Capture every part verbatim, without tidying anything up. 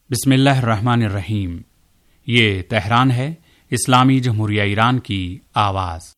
बिस्मिल्लाहिर्रहमानिर्रहीम। ये तेहरान है, इस्लामी जमहूरिया ईरान की आवाज़।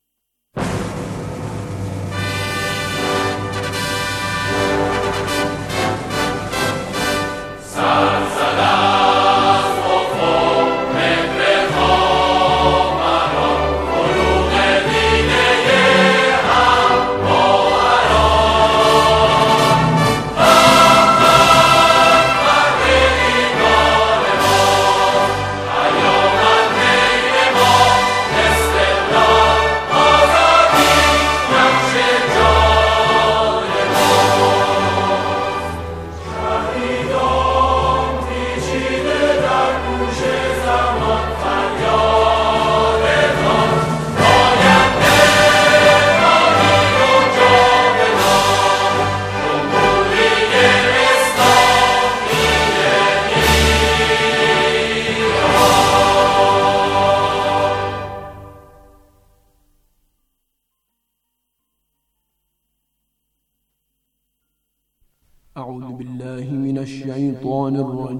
أعوذ بالله من الشيطان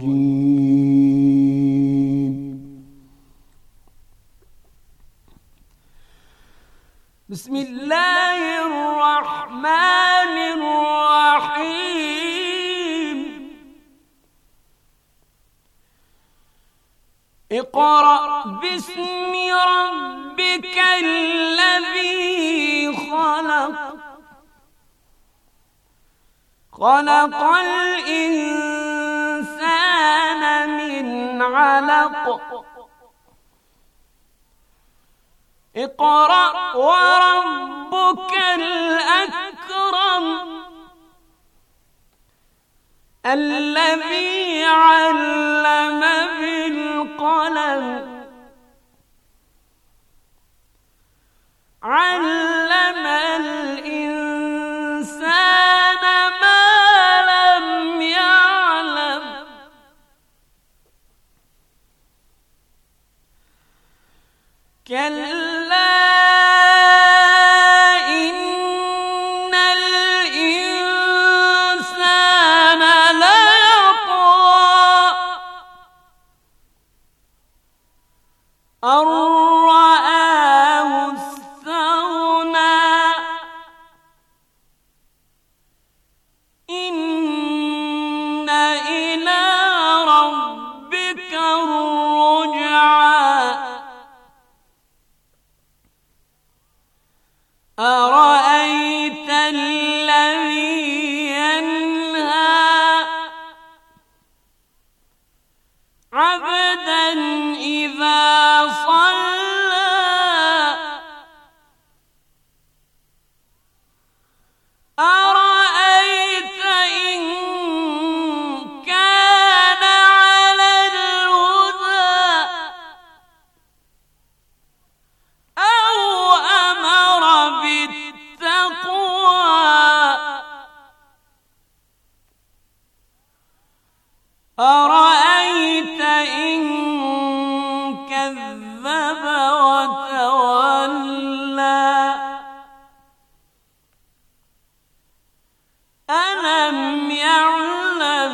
الرجيم. بسم الله الرحمن الرحيم. اقرأ باسم ربك الذي خلق خلق الإنسان من علق. اقرأ وربك الأكرم الذي علم بالقلم علم الإنسان ما لم يعلم. كلا إن الإنسان ليطغى أن رآه استغنى. إن إلى ربك الرجعى. أرأيت الذي ينهى عبدا إذا صلى. أرأيت إن كان على الهدى أو أمر بالتقوى. أرأيت إن كذب وتولى. ألم يعلم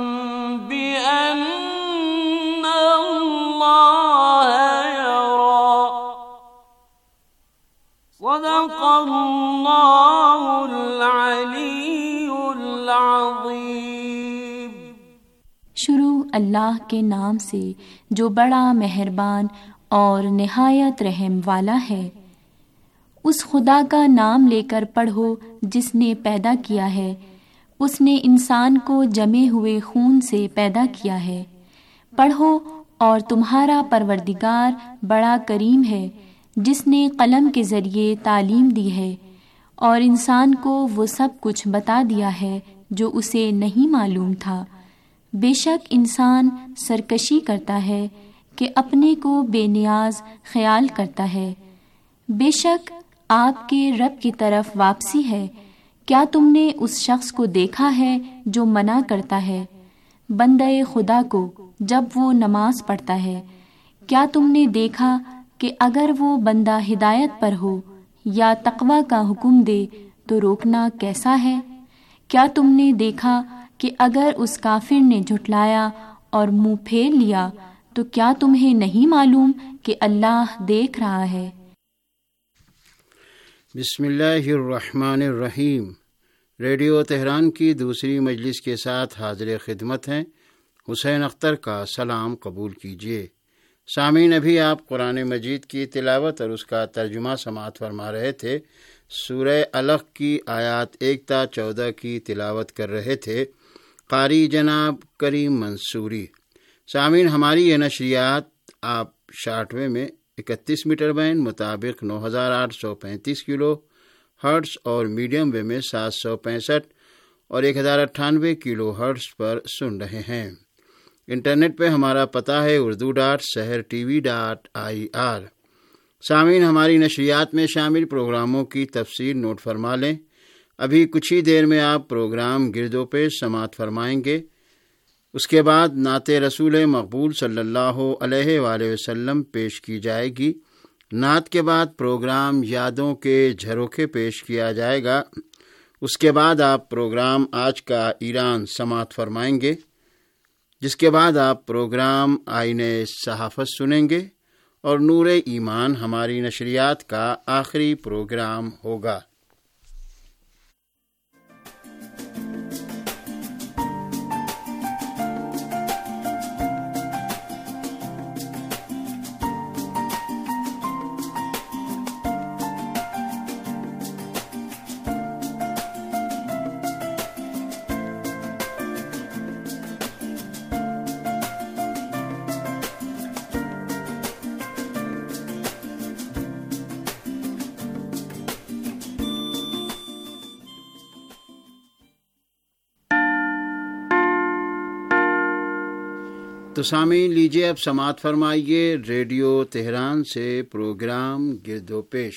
بأن الله يرى. صدق الله العلي العظيم. शुरू अल्लाह के नाम से जो बड़ा मेहरबान और निहायत रहम वाला है। उस खुदा का नाम लेकर पढ़ो जिसने पैदा किया है। उसने इंसान को जमे हुए खून से पैदा किया है। पढ़ो और तुम्हारा परवरदिगार बड़ा करीम है, जिसने कलम के ज़रिए तालीम दी है और इंसान को वो सब कुछ बता दिया है जो उसे नहीं मालूम था। बेशक इंसान सरकशी करता है कि अपने को बेनियाज ख्याल करता है। बेशक आपके रब की तरफ वापसी है। क्या तुमने उस शख्स को देखा है जो मना करता है बंदे खुदा को जब वो नमाज पढ़ता है? क्या तुमने देखा कि अगर वो बंदा हिदायत पर हो या तक़वा का हुक्म दे तो रोकना कैसा है? क्या तुमने देखा कि अगर उस काफिर ने झुटलाया اور منہ پھیر لیا تو کیا تمہیں نہیں معلوم کہ اللہ دیکھ رہا ہے؟ بسم اللہ الرحمن الرحیم۔ ریڈیو تہران کی دوسری مجلس کے ساتھ حاضر خدمت ہیں، حسین اختر کا سلام قبول کیجیے۔ سامعین، ابھی آپ قرآن مجید کی تلاوت اور اس کا ترجمہ سماعت فرما رہے تھے۔ سورہ علق کی آیات ایک تا چودہ کی تلاوت کر رہے تھے قاری جناب کریم منصوری۔ سامعین، ہماری یہ نشریات آپ شارٹ وے میں اکتیس میٹر بینڈ مطابق نو ہزار آٹھ سو پینتیس کلو ہرٹز اور میڈیم وے میں سات سو پینسٹھ اور ایک ہزار اٹھانوے کلو ہرٹز پر سن رہے ہیں۔ انٹرنیٹ پہ ہمارا پتہ ہے Urdu dot Sahar T V dot I R. سامعین، ہماری نشریات میں شامل پروگراموں کی تفصیل نوٹ فرما لیں۔ ابھی کچھ ہی دیر میں آپ پروگرام گرد و پیش سماعت فرمائیں گے۔ اس کے بعد نعت رسول مقبول صلی اللہ علیہ وآلہ وسلم پیش کی جائے گی۔ نعت کے بعد پروگرام یادوں کے جھروکے پیش کیا جائے گا۔ اس کے بعد آپ پروگرام آج کا ایران سماعت فرمائیں گے، جس کے بعد آپ پروگرام آئین صحافت سنیں گے اور نور ایمان ہماری نشریات کا آخری پروگرام ہوگا۔ تو سامعین، لیجیے اب سماعت فرمائیے ریڈیو تہران سے پروگرام گرد و پیش۔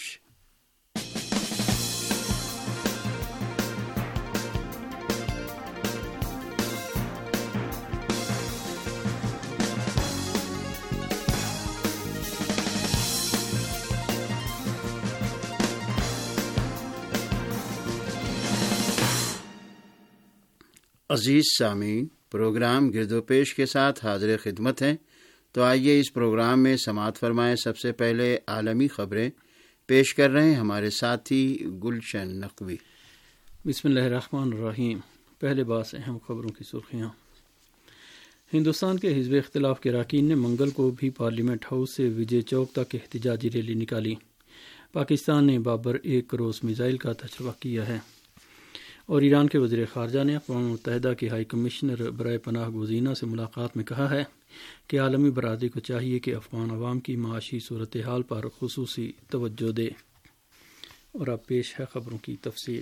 عزیز سامعین، پروگرام گرد و پیش کے ساتھ حاضر خدمت ہیں۔ تو آئیے اس پروگرام میں سماعت فرمائیں۔ سب سے پہلے عالمی خبریں پیش کر رہے ہیں ہمارے ساتھی گلشن نقوی۔ بسم اللہ الرحمن الرحیم۔ پہلے بعض اہم خبروں کی سرخیاں۔ ہندوستان کے حزب اختلاف کے اراکین نے منگل کو بھی پارلیمنٹ ہاؤس سے وجے چوک تک احتجاجی ریلی نکالی۔ پاکستان نے بابر ایک کروز میزائل کا تجربہ کیا ہے، اور ایران کے وزیر خارجہ نے اقوام متحدہ کے ہائی کمشنر برائے پناہ گزینہ سے ملاقات میں کہا ہے کہ عالمی برادری کو چاہیے کہ افغان عوام کی معاشی صورتحال پر خصوصی توجہ دے۔ اور اب پیش ہے خبروں کی تفصیل۔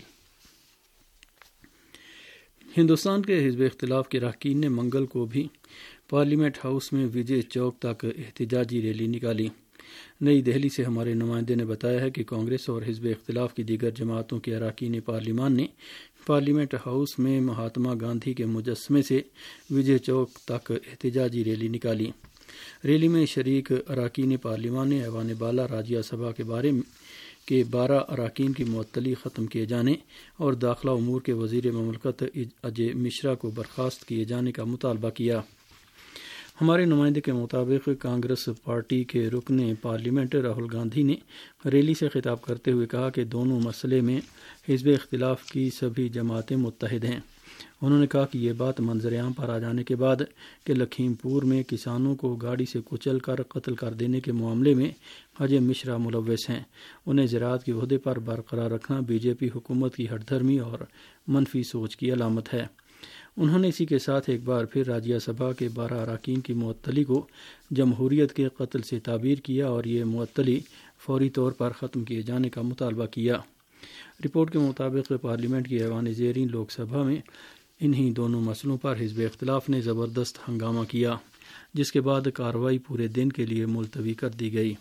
ہندوستان کے حزب اختلاف کے اراکین نے منگل کو بھی پارلیمنٹ ہاؤس میں وجے چوک تک احتجاجی ریلی نکالی۔ نئی دہلی سے ہمارے نمائندے نے بتایا ہے کہ کانگریس اور حزب اختلاف کی دیگر جماعتوں کے اراکین پارلیمان نے پارلیمنٹ ہاؤس میں مہاتما گاندھی کے مجسمے سے وجے چوک تک احتجاجی ریلی نکالی۔ ریلی میں شریک اراکین پارلیمان نے ایوان بالا راجیہ سبھا کے بارے کے بارہ اراکین کی معطلی ختم کیے جانے اور داخلہ امور کے وزیر مملکت اجے مشرا کو برخاست کیے جانے کا مطالبہ کیا۔ ہمارے نمائندے کے مطابق کانگریس پارٹی کے رکن پارلیمنٹ راہل گاندھی نے ریلی سے خطاب کرتے ہوئے کہا کہ دونوں مسئلے میں حزب اختلاف کی سبھی جماعتیں متحد ہیں۔ انہوں نے کہا کہ یہ بات منظر عام پر آ جانے کے بعد کہ لکھیم پور میں کسانوں کو گاڑی سے کچل کر قتل کر دینے کے معاملے میں اجے مشرا ملوث ہیں، انہیں زراعت کے عہدے پر برقرار رکھنا بی جے پی حکومت کی ہٹ دھرمی اور منفی سوچ کی علامت ہے۔ انہوں نے اسی کے ساتھ ایک بار پھر راجیہ سبھا کے بارہ اراکین کی معطلی کو جمہوریت کے قتل سے تعبیر کیا اور یہ معطلی فوری طور پر ختم کیے جانے کا مطالبہ کیا۔ رپورٹ کے مطابق پارلیمنٹ کی ایوان زیرین لوک سبھا میں انہی دونوں مسئلوں پر حزب اختلاف نے زبردست ہنگامہ کیا، جس کے بعد کارروائی پورے دن کے لیے ملتوی کر دی گئی۔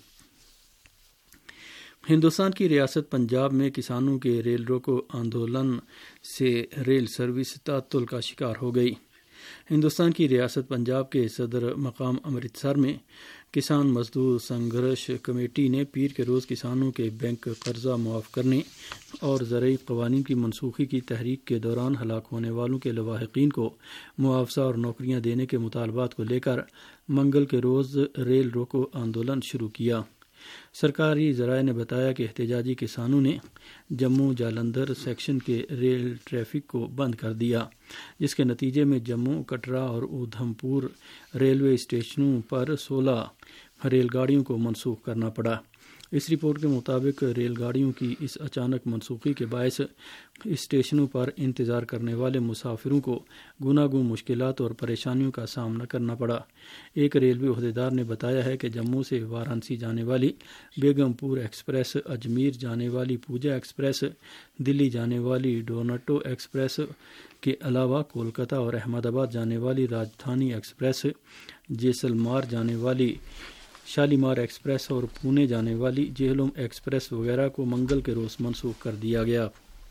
ہندوستان کی ریاست پنجاب میں کسانوں کے ریل روکو آندولن سے ریل سروس تعطل کا شکار ہو گئی۔ ہندوستان کی ریاست پنجاب کے صدر مقام امرتسر میں کسان مزدور سنگھرش کمیٹی نے پیر کے روز کسانوں کے بینک قرضہ معاف کرنے اور زرعی قوانین کی منسوخی کی تحریک کے دوران ہلاک ہونے والوں کے لواحقین کو معاوضہ اور نوکریاں دینے کے مطالبات کو لے کر منگل کے روز ریل روکو آندولن شروع کیا۔ سرکاری ذرائع نے بتایا کہ احتجاجی کسانوں نے جموں جالندھر سیکشن کے ریل ٹریفک کو بند کر دیا، جس کے نتیجے میں جموں، کٹرا اور اودھم پور ریلوے اسٹیشنوں پر سولہ ریل گاڑیوں کو منسوخ کرنا پڑا۔ اس رپورٹ کے مطابق ریل گاڑیوں کی اس اچانک منسوخی کے باعث اسٹیشنوں پر انتظار کرنے والے مسافروں کو گوناگون مشکلات اور پریشانیوں کا سامنا کرنا پڑا۔ ایک ریلوے عہدیدار نے بتایا ہے کہ جموں سے وارانسی جانے والی بیگم پور ایکسپریس، اجمیر جانے والی پوجا ایکسپریس، دلی جانے والی ڈونٹو ایکسپریس کے علاوہ کولکتہ اور احمد آباد جانے والی راجدھانی ایکسپریس، جیسلمار جانے والی شالیمار ایکسپریس اور پونے جانے والی جہلم ایکسپریس وغیرہ کو منگل کے روز منسوخ کر دیا گیا۔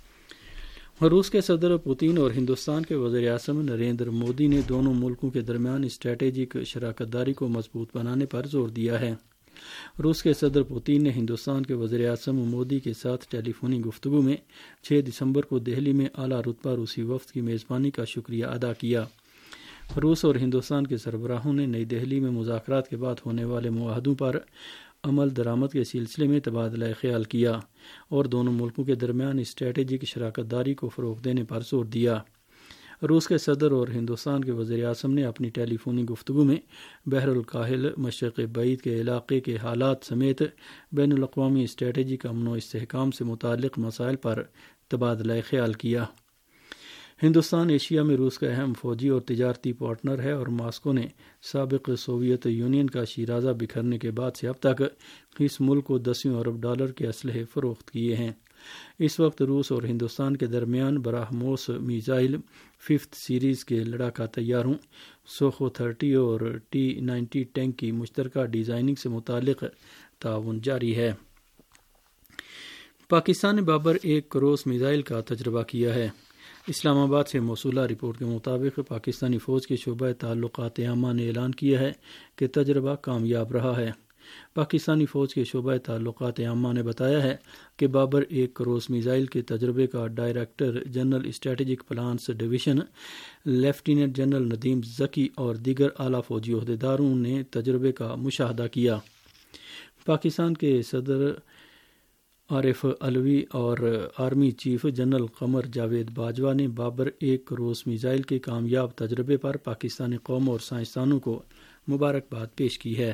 روس کے صدر پوتین اور ہندوستان کے وزیر اعظم نریندر مودی نے دونوں ملکوں کے درمیان اسٹریٹجک شراکت داری کو مضبوط بنانے پر زور دیا ہے۔ روس کے صدر پوتین نے ہندوستان کے وزیر اعظم مودی کے ساتھ ٹیلی فونی گفتگو میں چھ دسمبر کو دہلی میں اعلیٰ رتبہ روسی وفد کی میزبانی کا شکریہ ادا کیا۔ روس اور ہندوستان کے سربراہوں نے نئی دہلی میں مذاکرات کے بعد ہونے والے معاہدوں پر عمل درآمد کے سلسلے میں تبادلہ خیال کیا اور دونوں ملکوں کے درمیان اسٹریٹجک شراکت داری کو فروغ دینے پر زور دیا۔ روس کے صدر اور ہندوستان کے وزیر اعظم نے اپنی ٹیلی فونی گفتگو میں بحر الکاہل، مشرق بعید کے علاقے کے حالات سمیت بین الاقوامی اسٹریٹجک امن و استحکام سے متعلق مسائل پر تبادلہ خیال کیا۔ ہندوستان ایشیا میں روس کا اہم فوجی اور تجارتی پارٹنر ہے اور ماسکو نے سابق سوویت یونین کا شیرازہ بکھرنے کے بعد سے اب تک اس ملک کو دسیوں ارب ڈالر کے اسلحے فروخت کیے ہیں۔ اس وقت روس اور ہندوستان کے درمیان براہموس میزائل ففتھ سیریز کے لڑاکا طیاروں سوخو تھرٹی اور ٹی نائنٹی ٹینک کی مشترکہ ڈیزائننگ سے متعلق تعاون جاری ہے۔ پاکستان نے بابر ایک کروس میزائل کا تجربہ کیا ہے۔ اسلام آباد سے موصولہ رپورٹ کے مطابق پاکستانی فوج کے شعبہ تعلقات عامہ نے اعلان کیا ہے کہ تجربہ کامیاب رہا ہے۔ پاکستانی فوج کے شعبہ تعلقات عامہ نے بتایا ہے کہ بابر ایک کروس میزائل کے تجربے کا director general strategic plans division lieutenant general Nadeem Zaki اور دیگر اعلیٰ فوجی عہدیداروں نے تجربے کا مشاہدہ کیا۔ پاکستان کے صدر عارف علوی اور army chief general Qamar Javed Bajwa نے بابر ایک کروس میزائل کے کامیاب تجربے پر پاکستانی قوم اور سائنسدانوں کو مبارکباد پیش کی ہے۔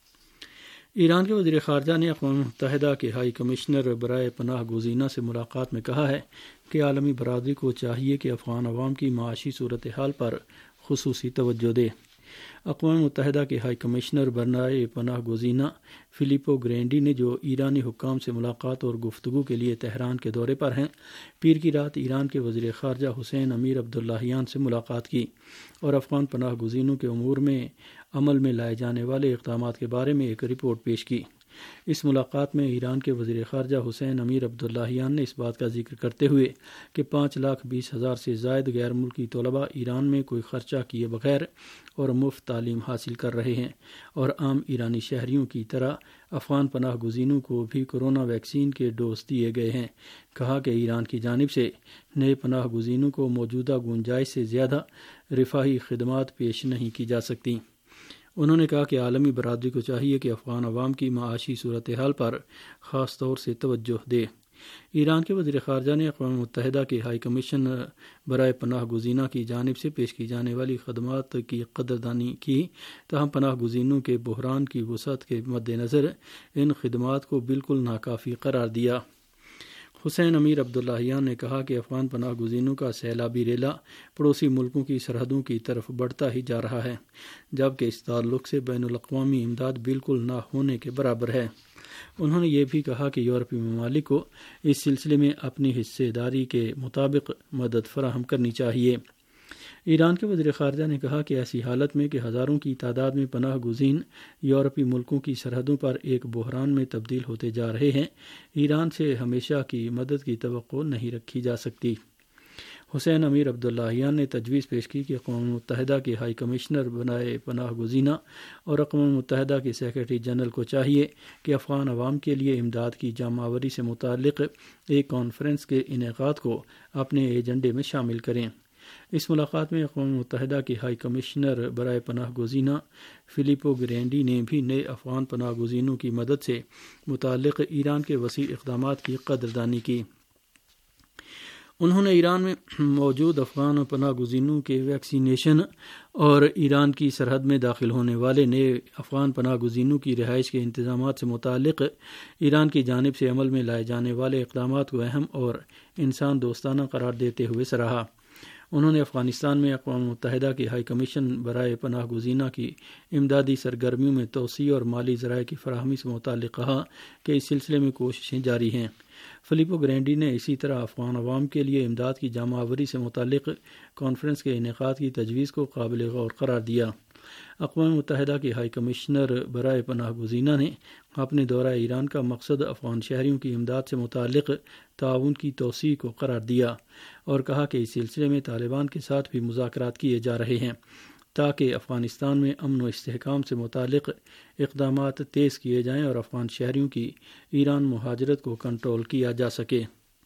ایران کے وزیر خارجہ نے اقوام متحدہ کے ہائی کمشنر برائے پناہ گزینہ سے ملاقات میں کہا ہے کہ عالمی برادری کو چاہیے کہ افغان عوام کی معاشی صورتحال پر خصوصی توجہ دے۔ اقوام متحدہ کے ہائی کمشنر برائے پناہ گزینہ فلیپو گرینڈی نے جو ایرانی حکام سے ملاقات اور گفتگو کے لیے تہران کے دورے پر ہیں، پیر کی رات ایران کے وزیر خارجہ حسین امیر عبداللہیان سے ملاقات کی اور افغان پناہ گزینوں کے امور میں عمل میں لائے جانے والے اقدامات کے بارے میں ایک رپورٹ پیش کی۔ اس ملاقات میں ایران کے وزیر خارجہ حسین امیر عبداللہیان نے اس بات کا ذکر کرتے ہوئے کہ پانچ لاکھ بیس ہزار سے زائد غیر ملکی طلباء ایران میں کوئی خرچہ کیے بغیر اور مفت تعلیم حاصل کر رہے ہیں اور عام ایرانی شہریوں کی طرح افغان پناہ گزینوں کو بھی کورونا ویکسین کے ڈوز دیے گئے ہیں۔ کہا کہ ایران کی جانب سے نئے پناہ گزینوں کو موجودہ گنجائش سے زیادہ رفاہی خدمات پیش نہیں کی جا سکتی۔ انہوں نے کہا کہ عالمی برادری کو چاہیے کہ افغان عوام کی معاشی صورتحال پر خاص طور سے توجہ دے۔ ایران کے وزیر خارجہ نے اقوام متحدہ کے ہائی کمیشن برائے پناہ گزینہ کی جانب سے پیش کی جانے والی خدمات کی قدردانی کی، تاہم پناہ گزینوں کے بحران کی وسعت کے مد نظر ان خدمات کو بالکل ناکافی قرار دیا۔ حسین امیر عبداللہیان نے کہا کہ افغان پناہ گزینوں کا سیلابی ریلا پڑوسی ملکوں کی سرحدوں کی طرف بڑھتا ہی جا رہا ہے، جبکہ اس تعلق سے بین الاقوامی امداد بالکل نہ ہونے کے برابر ہے۔ انہوں نے یہ بھی کہا کہ یورپی ممالک کو اس سلسلے میں اپنی حصے داری کے مطابق مدد فراہم کرنی چاہیے۔ ایران کے وزیر خارجہ نے کہا کہ ایسی حالت میں کہ ہزاروں کی تعداد میں پناہ گزین یورپی ملکوں کی سرحدوں پر ایک بحران میں تبدیل ہوتے جا رہے ہیں، ایران سے ہمیشہ کی مدد کی توقع نہیں رکھی جا سکتی۔ حسین امیر عبداللہیان نے تجویز پیش کی کہ اقوام متحدہ کے ہائی کمشنر بنائے پناہ گزینہ اور اقوام متحدہ کے سیکرٹری جنرل کو چاہیے کہ افغان عوام کے لیے امداد کی جمع آوری سے متعلق ایک کانفرنس کے انعقاد کو اپنے ایجنڈے میں شامل کریں۔ اس ملاقات میں اقوام متحدہ کے ہائی کمشنر برائے پناہ گزینہ فلیپو گرینڈی نے بھی نئے افغان پناہ گزینوں کی مدد سے متعلق ایران کے وسیع اقدامات کی قدردانی کی۔ انہوں نے ایران میں موجود افغان پناہ گزینوں کے ویکسینیشن اور ایران کی سرحد میں داخل ہونے والے نئے افغان پناہ گزینوں کی رہائش کے انتظامات سے متعلق ایران کی جانب سے عمل میں لائے جانے والے اقدامات کو اہم اور انسان دوستانہ قرار دیتے ہوئے سراہا۔ انہوں نے افغانستان میں اقوام متحدہ کے ہائی کمیشن برائے پناہ گزینہ کی امدادی سرگرمیوں میں توسیع اور مالی ذرائع کی فراہمی سے متعلق کہا کہ اس سلسلے میں کوششیں جاری ہیں۔ فلیپو گرینڈی نے اسی طرح افغان عوام کے لیے امداد کی جمع آوری سے متعلق کانفرنس کے انعقاد کی تجویز کو قابل غور قرار دیا۔ اقوام متحدہ کے ہائی کمشنر برائے پناہ گزینہ نے اپنے دورہ ایران کا مقصد افغان شہریوں کی امداد سے متعلق تعاون کی توسیع کو قرار دیا اور کہا کہ اس سلسلے میں طالبان کے ساتھ بھی مذاکرات کیے جا رہے ہیں تاکہ افغانستان میں امن و استحکام سے متعلق اقدامات تیز کیے جائیں اور افغان شہریوں کی ایران مہاجرت کو کنٹرول کیا جا سکے۔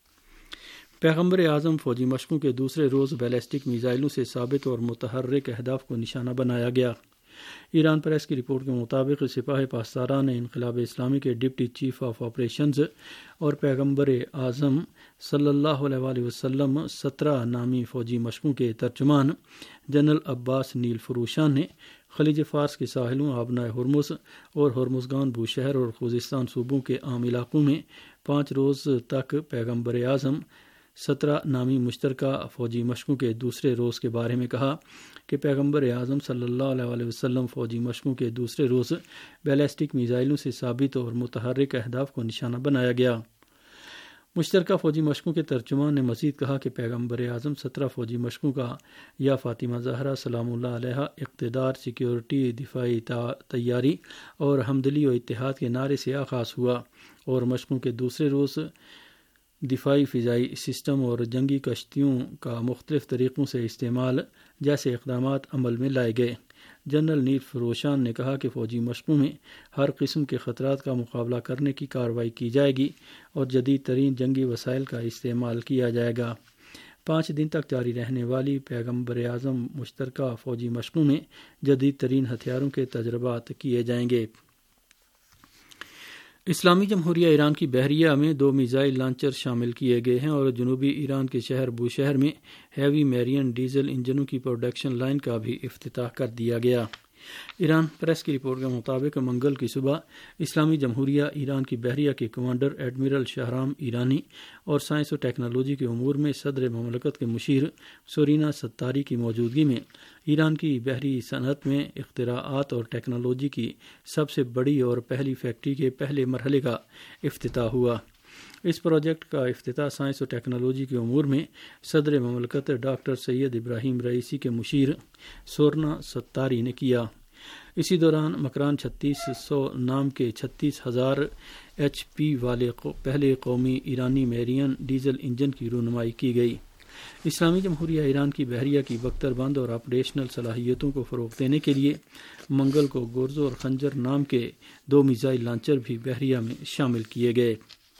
پیغمبر اعظم فوجی مشقوں کے دوسرے روز بیلسٹک میزائلوں سے ثابت اور متحرک اہداف کو نشانہ بنایا گیا۔ ایران پریس کی رپورٹ کے مطابق سپاہ پاسداران انقلاب اسلامی کے ڈپٹی چیف آف آپریشنز اور پیغمبر اعظم صلی اللہ علیہ وآلہ وسلم سترہ نامی فوجی مشقوں کے ترجمان جنرل عباس نیل فروشان نے خلیج فارس کے ساحلوں آبنائے ہرمز اور ہرمزگان بوشہر اور خوزستان صوبوں کے عام علاقوں میں پانچ روز تک پیغمبر اعظم سترہ نامی مشترکہ فوجی مشقوں کے دوسرے روز کے بارے میں کہا کہ پیغمبر اعظم صلی اللہ علیہ وآلہ وسلم فوجی مشقوں کے دوسرے روز بیلسٹک میزائلوں سے ثابت اور متحرک اہداف کو نشانہ بنایا گیا۔ مشترکہ فوجی مشقوں کے ترجمان نے مزید کہا کہ پیغمبر اعظم سترہ فوجی مشقوں کا یا فاطمہ زہرا سلام اللہ علیہ اقتدار، سیکیورٹی، دفاعی تیاری اور ہمدلی و اتحاد کے نعرے سے آغاز ہوا اور مشقوں کے دوسرے روز دفاعی فضائی سسٹم اور جنگی کشتیوں کا مختلف طریقوں سے استعمال جیسے اقدامات عمل میں لائے گئے۔ جنرل نیل فروشان نے کہا کہ فوجی مشقوں میں ہر قسم کے خطرات کا مقابلہ کرنے کی کارروائی کی جائے گی اور جدید ترین جنگی وسائل کا استعمال کیا جائے گا۔ پانچ دن تک جاری رہنے والی پیغمبر اعظم مشترکہ فوجی مشقوں میں جدید ترین ہتھیاروں کے تجربات کیے جائیں گے۔ اسلامی جمہوریہ ایران کی بحریہ میں دو میزائل لانچر شامل کیے گئے ہیں اور جنوبی ایران کے شہر بوشہر میں ہیوی میرین ڈیزل انجنوں کی پروڈکشن لائن کا بھی افتتاح کر دیا گیا۔ ایران پریس کی رپورٹ کے مطابق منگل کی صبح اسلامی جمہوریہ ایران کی بحریہ کے کمانڈر ایڈمرل شہرام ایرانی اور سائنس و ٹیکنالوجی کے امور میں صدر مملکت کے مشیر سورینا ستاری کی موجودگی میں ایران کی بحری صنعت میں اختراعات اور ٹیکنالوجی کی سب سے بڑی اور پہلی فیکٹری کے پہلے مرحلے کا افتتاح ہوا۔ اس پروجیکٹ کا افتتاح سائنس و ٹیکنالوجی کے امور میں صدر مملکت ڈاکٹر سید ابراہیم رئیسی کے مشیر سورنا ستاری نے کیا۔ اسی دوران مکران چھتیس سو نام کے چھتیس ہزار ایچ پی والے پہلے قومی ایرانی میرین ڈیزل انجن کی رونمائی کی گئی۔ اسلامی جمہوریہ ایران کی بحریہ کی بختر بند اور آپریشنل صلاحیتوں کو فروغ دینے کے لیے منگل کو گورزو اور خنجر نام کے دو میزائل لانچر بھی بحریہ میں شامل کیے گئے۔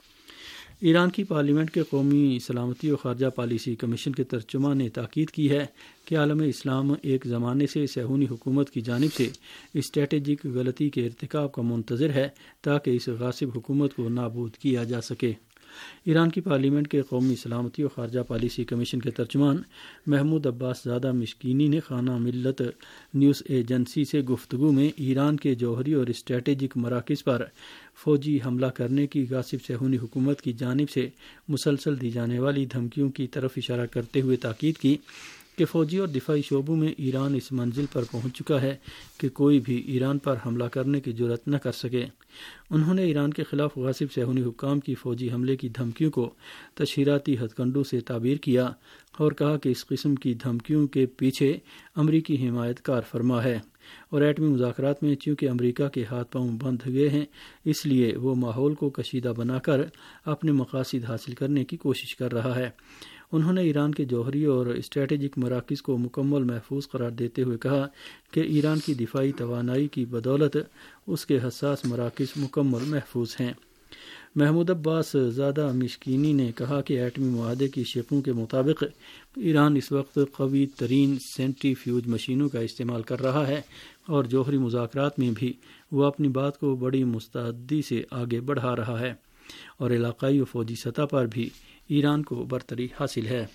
ایران کی پارلیمنٹ کے قومی سلامتی و خارجہ پالیسی کمیشن کے ترجمان نے تاکید کی ہے کہ عالم اسلام ایک زمانے سے صہیونی حکومت کی جانب سے اسٹریٹجک غلطی کے ارتکاب کا منتظر ہے تاکہ اس غاصب حکومت کو نابود کیا جا سکے۔ ایران کی پارلیمنٹ کے قومی سلامتی و خارجہ پالیسی کمیشن کے ترجمان محمود عباس زادہ مشکینی نے خانہ ملت نیوز ایجنسی سے گفتگو میں ایران کے جوہری اور اسٹریٹجک مراکز پر فوجی حملہ کرنے کی غاصب صہیونی حکومت کی جانب سے مسلسل دی جانے والی دھمکیوں کی طرف اشارہ کرتے ہوئے تاکید کی کہ فوجی اور دفاعی شعبوں میں ایران اس منزل پر پہنچ چکا ہے کہ کوئی بھی ایران پر حملہ کرنے کی جرات نہ کر سکے۔ انہوں نے ایران کے خلاف غاصب صہیونی حکام کی فوجی حملے کی دھمکیوں کو تشہیراتی ہتھ کنڈوں سے تعبیر کیا اور کہا کہ اس قسم کی دھمکیوں کے پیچھے امریکی حمایت کار فرما ہے اور ایٹمی مذاکرات میں چونکہ امریکہ کے ہاتھ پاؤں بندھ گئے ہیں اس لیے وہ ماحول کو کشیدہ بنا کر اپنے مقاصد حاصل کرنے کی کوشش کر رہا ہے۔ انہوں نے ایران کے جوہری اور اسٹریٹجک مراکز کو مکمل محفوظ قرار دیتے ہوئے کہا کہ ایران کی دفاعی توانائی کی بدولت اس کے حساس مراکز مکمل محفوظ ہیں۔ محمود عباس زادہ مشکینی نے کہا کہ ایٹمی معاہدے کی شقوں کے مطابق ایران اس وقت قوی ترین سینٹری فیوج مشینوں کا استعمال کر رہا ہے اور جوہری مذاکرات میں بھی وہ اپنی بات کو بڑی مستعدی سے آگے بڑھا رہا ہے اور علاقائی و فوجی سطح پر بھی ایران کو برتری حاصل ہے۔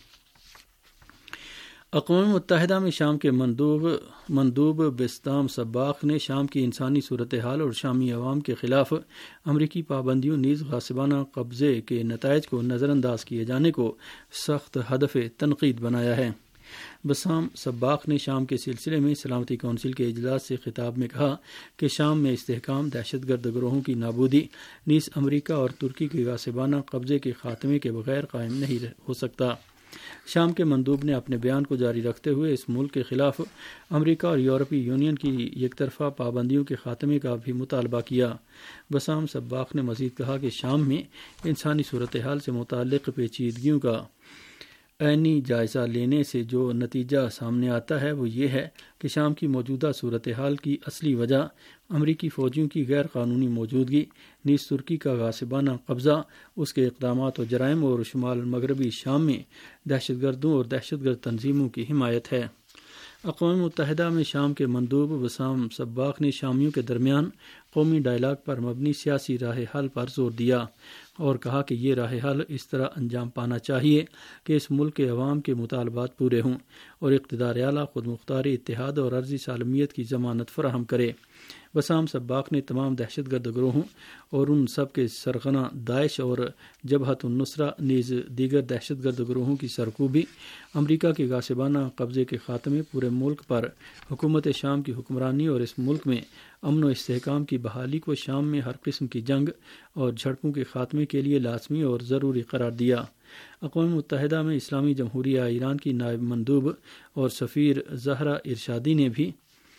اقوام متحدہ میں شام کے مندوب مندوب بستام سباق نے شام کی انسانی صورتحال اور شامی عوام کے خلاف امریکی پابندیوں نیز غاصبانہ قبضے کے نتائج کو نظر انداز کیے جانے کو سخت ہدف تنقید بنایا ہے۔ بسام سباق نے شام کے سلسلے میں سلامتی کونسل کے اجلاس سے خطاب میں کہا کہ شام میں استحکام دہشت گرد گروہوں کی نابودی نیز امریکہ اور ترکی کے غاصبانہ قبضے کے خاتمے کے بغیر قائم نہیں ہو سکتا۔ شام کے مندوب نے اپنے بیان کو جاری رکھتے ہوئے اس ملک کے خلاف امریکہ اور یورپی یونین کی یک طرفہ پابندیوں کے خاتمے کا بھی مطالبہ کیا۔ بسام سباق نے مزید کہا کہ شام میں انسانی صورتحال سے متعلق پیچیدگیوں کا عینی جائزہ لینے سے جو نتیجہ سامنے آتا ہے وہ یہ ہے کہ شام کی موجودہ صورتحال کی اصلی وجہ امریکی فوجیوں کی غیر قانونی موجودگی نیز ترکی کا غاصبانہ قبضہ، اس کے اقدامات و جرائم اور شمال مغربی شام میں دہشت گردوں اور دہشت گرد تنظیموں کی حمایت ہے۔ اقوام متحدہ میں شام کے مندوب بسام سباق نے شامیوں کے درمیان قومی ڈائلاگ پر مبنی سیاسی راہ حل پر زور دیا اور کہا کہ یہ راہ حل اس طرح انجام پانا چاہیے کہ اس ملک کے عوام کے مطالبات پورے ہوں اور اقتدار اعلیٰ خود مختاری اتحاد اور عرضی سالمیت کی ضمانت فراہم کرے۔ بسام سباق نے تمام دہشت گرد گروہوں اور ان سب کے سرغنہ داعش اور جبہت النصرہ نیز دیگر دہشت گرد گروہوں کی سرکوبی، امریکہ کے غاصبانہ قبضے کے خاتمے، پورے ملک پر حکومت شام کی حکمرانی اور اس ملک میں امن و استحکام کی بحالی کو شام میں ہر قسم کی جنگ اور جھڑپوں کے خاتمے کے لیے لازمی اور ضروری قرار دیا۔ اقوام متحدہ میں اسلامی جمہوریہ ایران کی نائب مندوب اور سفیر زہرا ارشادی نے بھی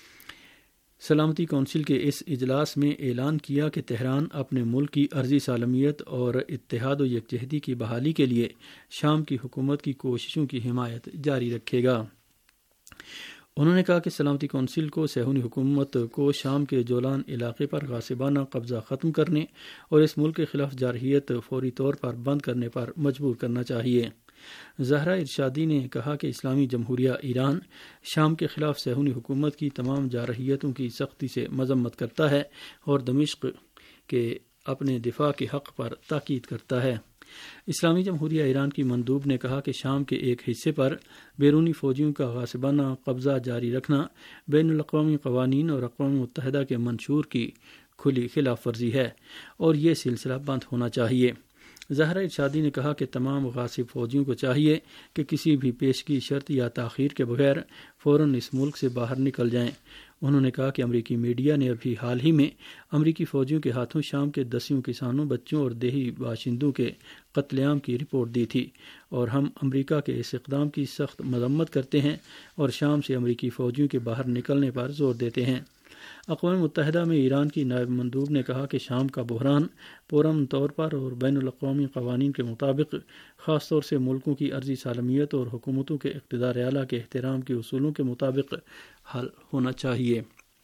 سلامتی کونسل کے اس اجلاس میں اعلان کیا کہ تہران اپنے ملک کی عرضی سالمیت اور اتحاد و یکجہتی کی بحالی کے لیے شام کی حکومت کی کوششوں کی حمایت جاری رکھے گا۔ انہوں نے کہا کہ سلامتی کونسل کو صہیونی حکومت کو شام کے جولان علاقے پر غاصبانہ قبضہ ختم کرنے اور اس ملک کے خلاف جارحیت فوری طور پر بند کرنے پر مجبور کرنا چاہیے۔ زہرا ارشادی نے کہا کہ اسلامی جمہوریہ ایران شام کے خلاف صہیونی حکومت کی تمام جارحیتوں کی سختی سے مذمت کرتا ہے اور دمشق کے اپنے دفاع کے حق پر تاکید کرتا ہے۔ اسلامی جمہوریہ ایران کی مندوب نے کہا کہ شام کے ایک حصے پر بیرونی فوجیوں کا غاصبانہ قبضہ جاری رکھنا بین الاقوامی قوانین اور اقوام متحدہ کے منشور کی کھلی خلاف ورزی ہے اور یہ سلسلہ بند ہونا چاہیے۔ زہرا ارشادی نے کہا کہ تمام غاصب فوجیوں کو چاہیے کہ کسی بھی پیشگی شرط یا تاخیر کے بغیر فوراً اس ملک سے باہر نکل جائیں۔ انہوں نے کہا کہ امریکی میڈیا نے ابھی حال ہی میں امریکی فوجیوں کے ہاتھوں شام کے دسیوں کسانوں، بچوں اور دیہی باشندوں کے قتل عام کی رپورٹ دی تھی اور ہم امریکہ کے اس اقدام کی سخت مذمت کرتے ہیں اور شام سے امریکی فوجیوں کے باہر نکلنے پر زور دیتے ہیں۔ اقوام متحدہ میں ایران کی نائب مندوب نے کہا کہ شام کا بحران پرامن طور پر اور بین الاقوامی قوانین کے مطابق، خاص طور سے ملکوں کی عرضی سالمیت اور حکومتوں کے اقتدار اعلیٰ کے احترام کے اصولوں کے مطابق حل ہونا چاہیے۔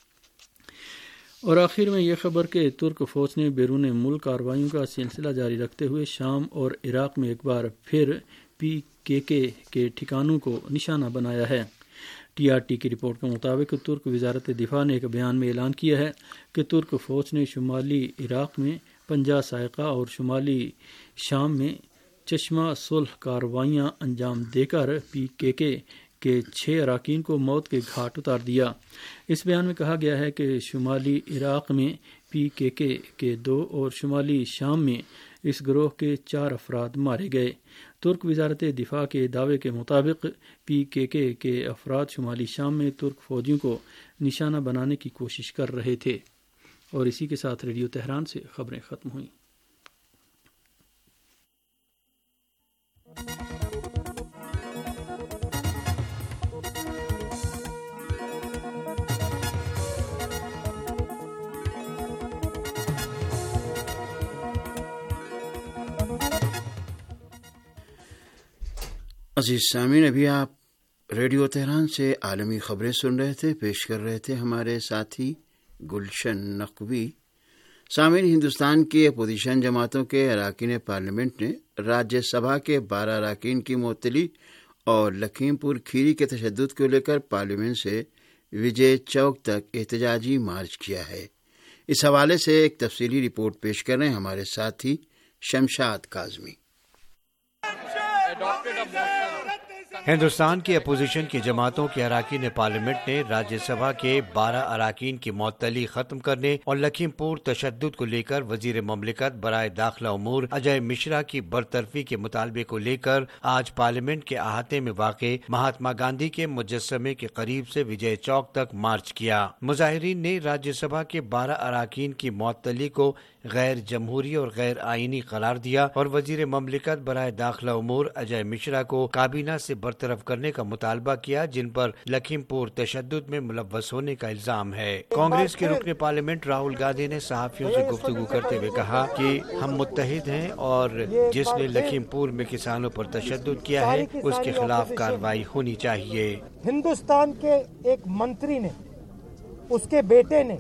اور آخر میں یہ خبر کہ ترک فوج نے بیرون ملک کارروائیوں کا سلسلہ جاری رکھتے ہوئے شام اور عراق میں ایک بار پھر پی کے کے کے ٹھکانوں کو نشانہ بنایا ہے۔ ٹی آر ٹی کی رپورٹ کے مطابق ترک وزارت دفاع نے ایک بیان میں اعلان کیا ہے کہ ترک فوج نے شمالی عراق میں پنجہ سائقہ اور شمالی شام میں چشمہ صلح کارروائیاں انجام دے کر پی کے کے کے چھ اراکین کو موت کے گھاٹ اتار دیا۔ اس بیان میں کہا گیا ہے کہ شمالی عراق میں پی کے کے کے دو اور شمالی شام میں اس گروہ کے چار افراد مارے گئے۔ ترک وزارت دفاع کے دعوے کے مطابق پی کے کے کے افراد شمالی شام میں ترک فوجیوں کو نشانہ بنانے کی کوشش کر رہے تھے۔ اور اسی کے ساتھ ریڈیو تہران سے خبریں ختم ہوئیں۔ عزیز سامعین، ابھی آپ ریڈیو تہران سے عالمی خبریں سن رہے تھے، پیش کر رہے تھے ہمارے ساتھی گلشن نقوی۔ سامعین، ہندوستان کی اپوزیشن جماعتوں کے اراکین پارلیمنٹ نے راجیہ سبھا کے بارہ اراکین کی معطلی اور لکھیم پور کھیری کے تشدد کو لے کر پارلیمنٹ سے وجے چوک تک احتجاجی مارچ کیا ہے۔ اس حوالے سے ایک تفصیلی رپورٹ پیش کر رہے ہیں ہمارے ساتھی شمشاد کاظمی۔ ہندوستان کی اپوزیشن کی جماعتوں کے اراکین پارلیمنٹ نے راجیہ سبھا کے بارہ اراکین کی معطلی ختم کرنے اور لکھیم پور تشدد کو لے کر وزیر مملکت برائے داخلہ امور اجے مشرا کی برطرفی کے مطالبے کو لے کر آج پارلیمنٹ کے احاطے میں واقع مہاتما گاندھی کے مجسمے کے قریب سے وجے چوک تک مارچ کیا۔ مظاہرین نے راجیہ سبھا کے بارہ اراکین کی معطلی کو غیر جمہوری اور غیر آئینی قرار دیا اور وزیر مملکت برائے داخلہ امور اجے مشرا کو کابینہ سے برطرف کرنے کا مطالبہ کیا، جن پر لکھیم پور تشدد میں ملوث ہونے کا الزام ہے۔ کانگریس کے رکن پارلیمنٹ راہل گاندھی نے صحافیوں سے گفتگو کرتے ہوئے کہا کہ ہم متحد ہیں اور جس نے لکھیم پور میں کسانوں پر تشدد کیا ہے اس کے خلاف کارروائی ہونی چاہیے۔ ہندوستان کے ایک منتری نے، اس کے بیٹے نے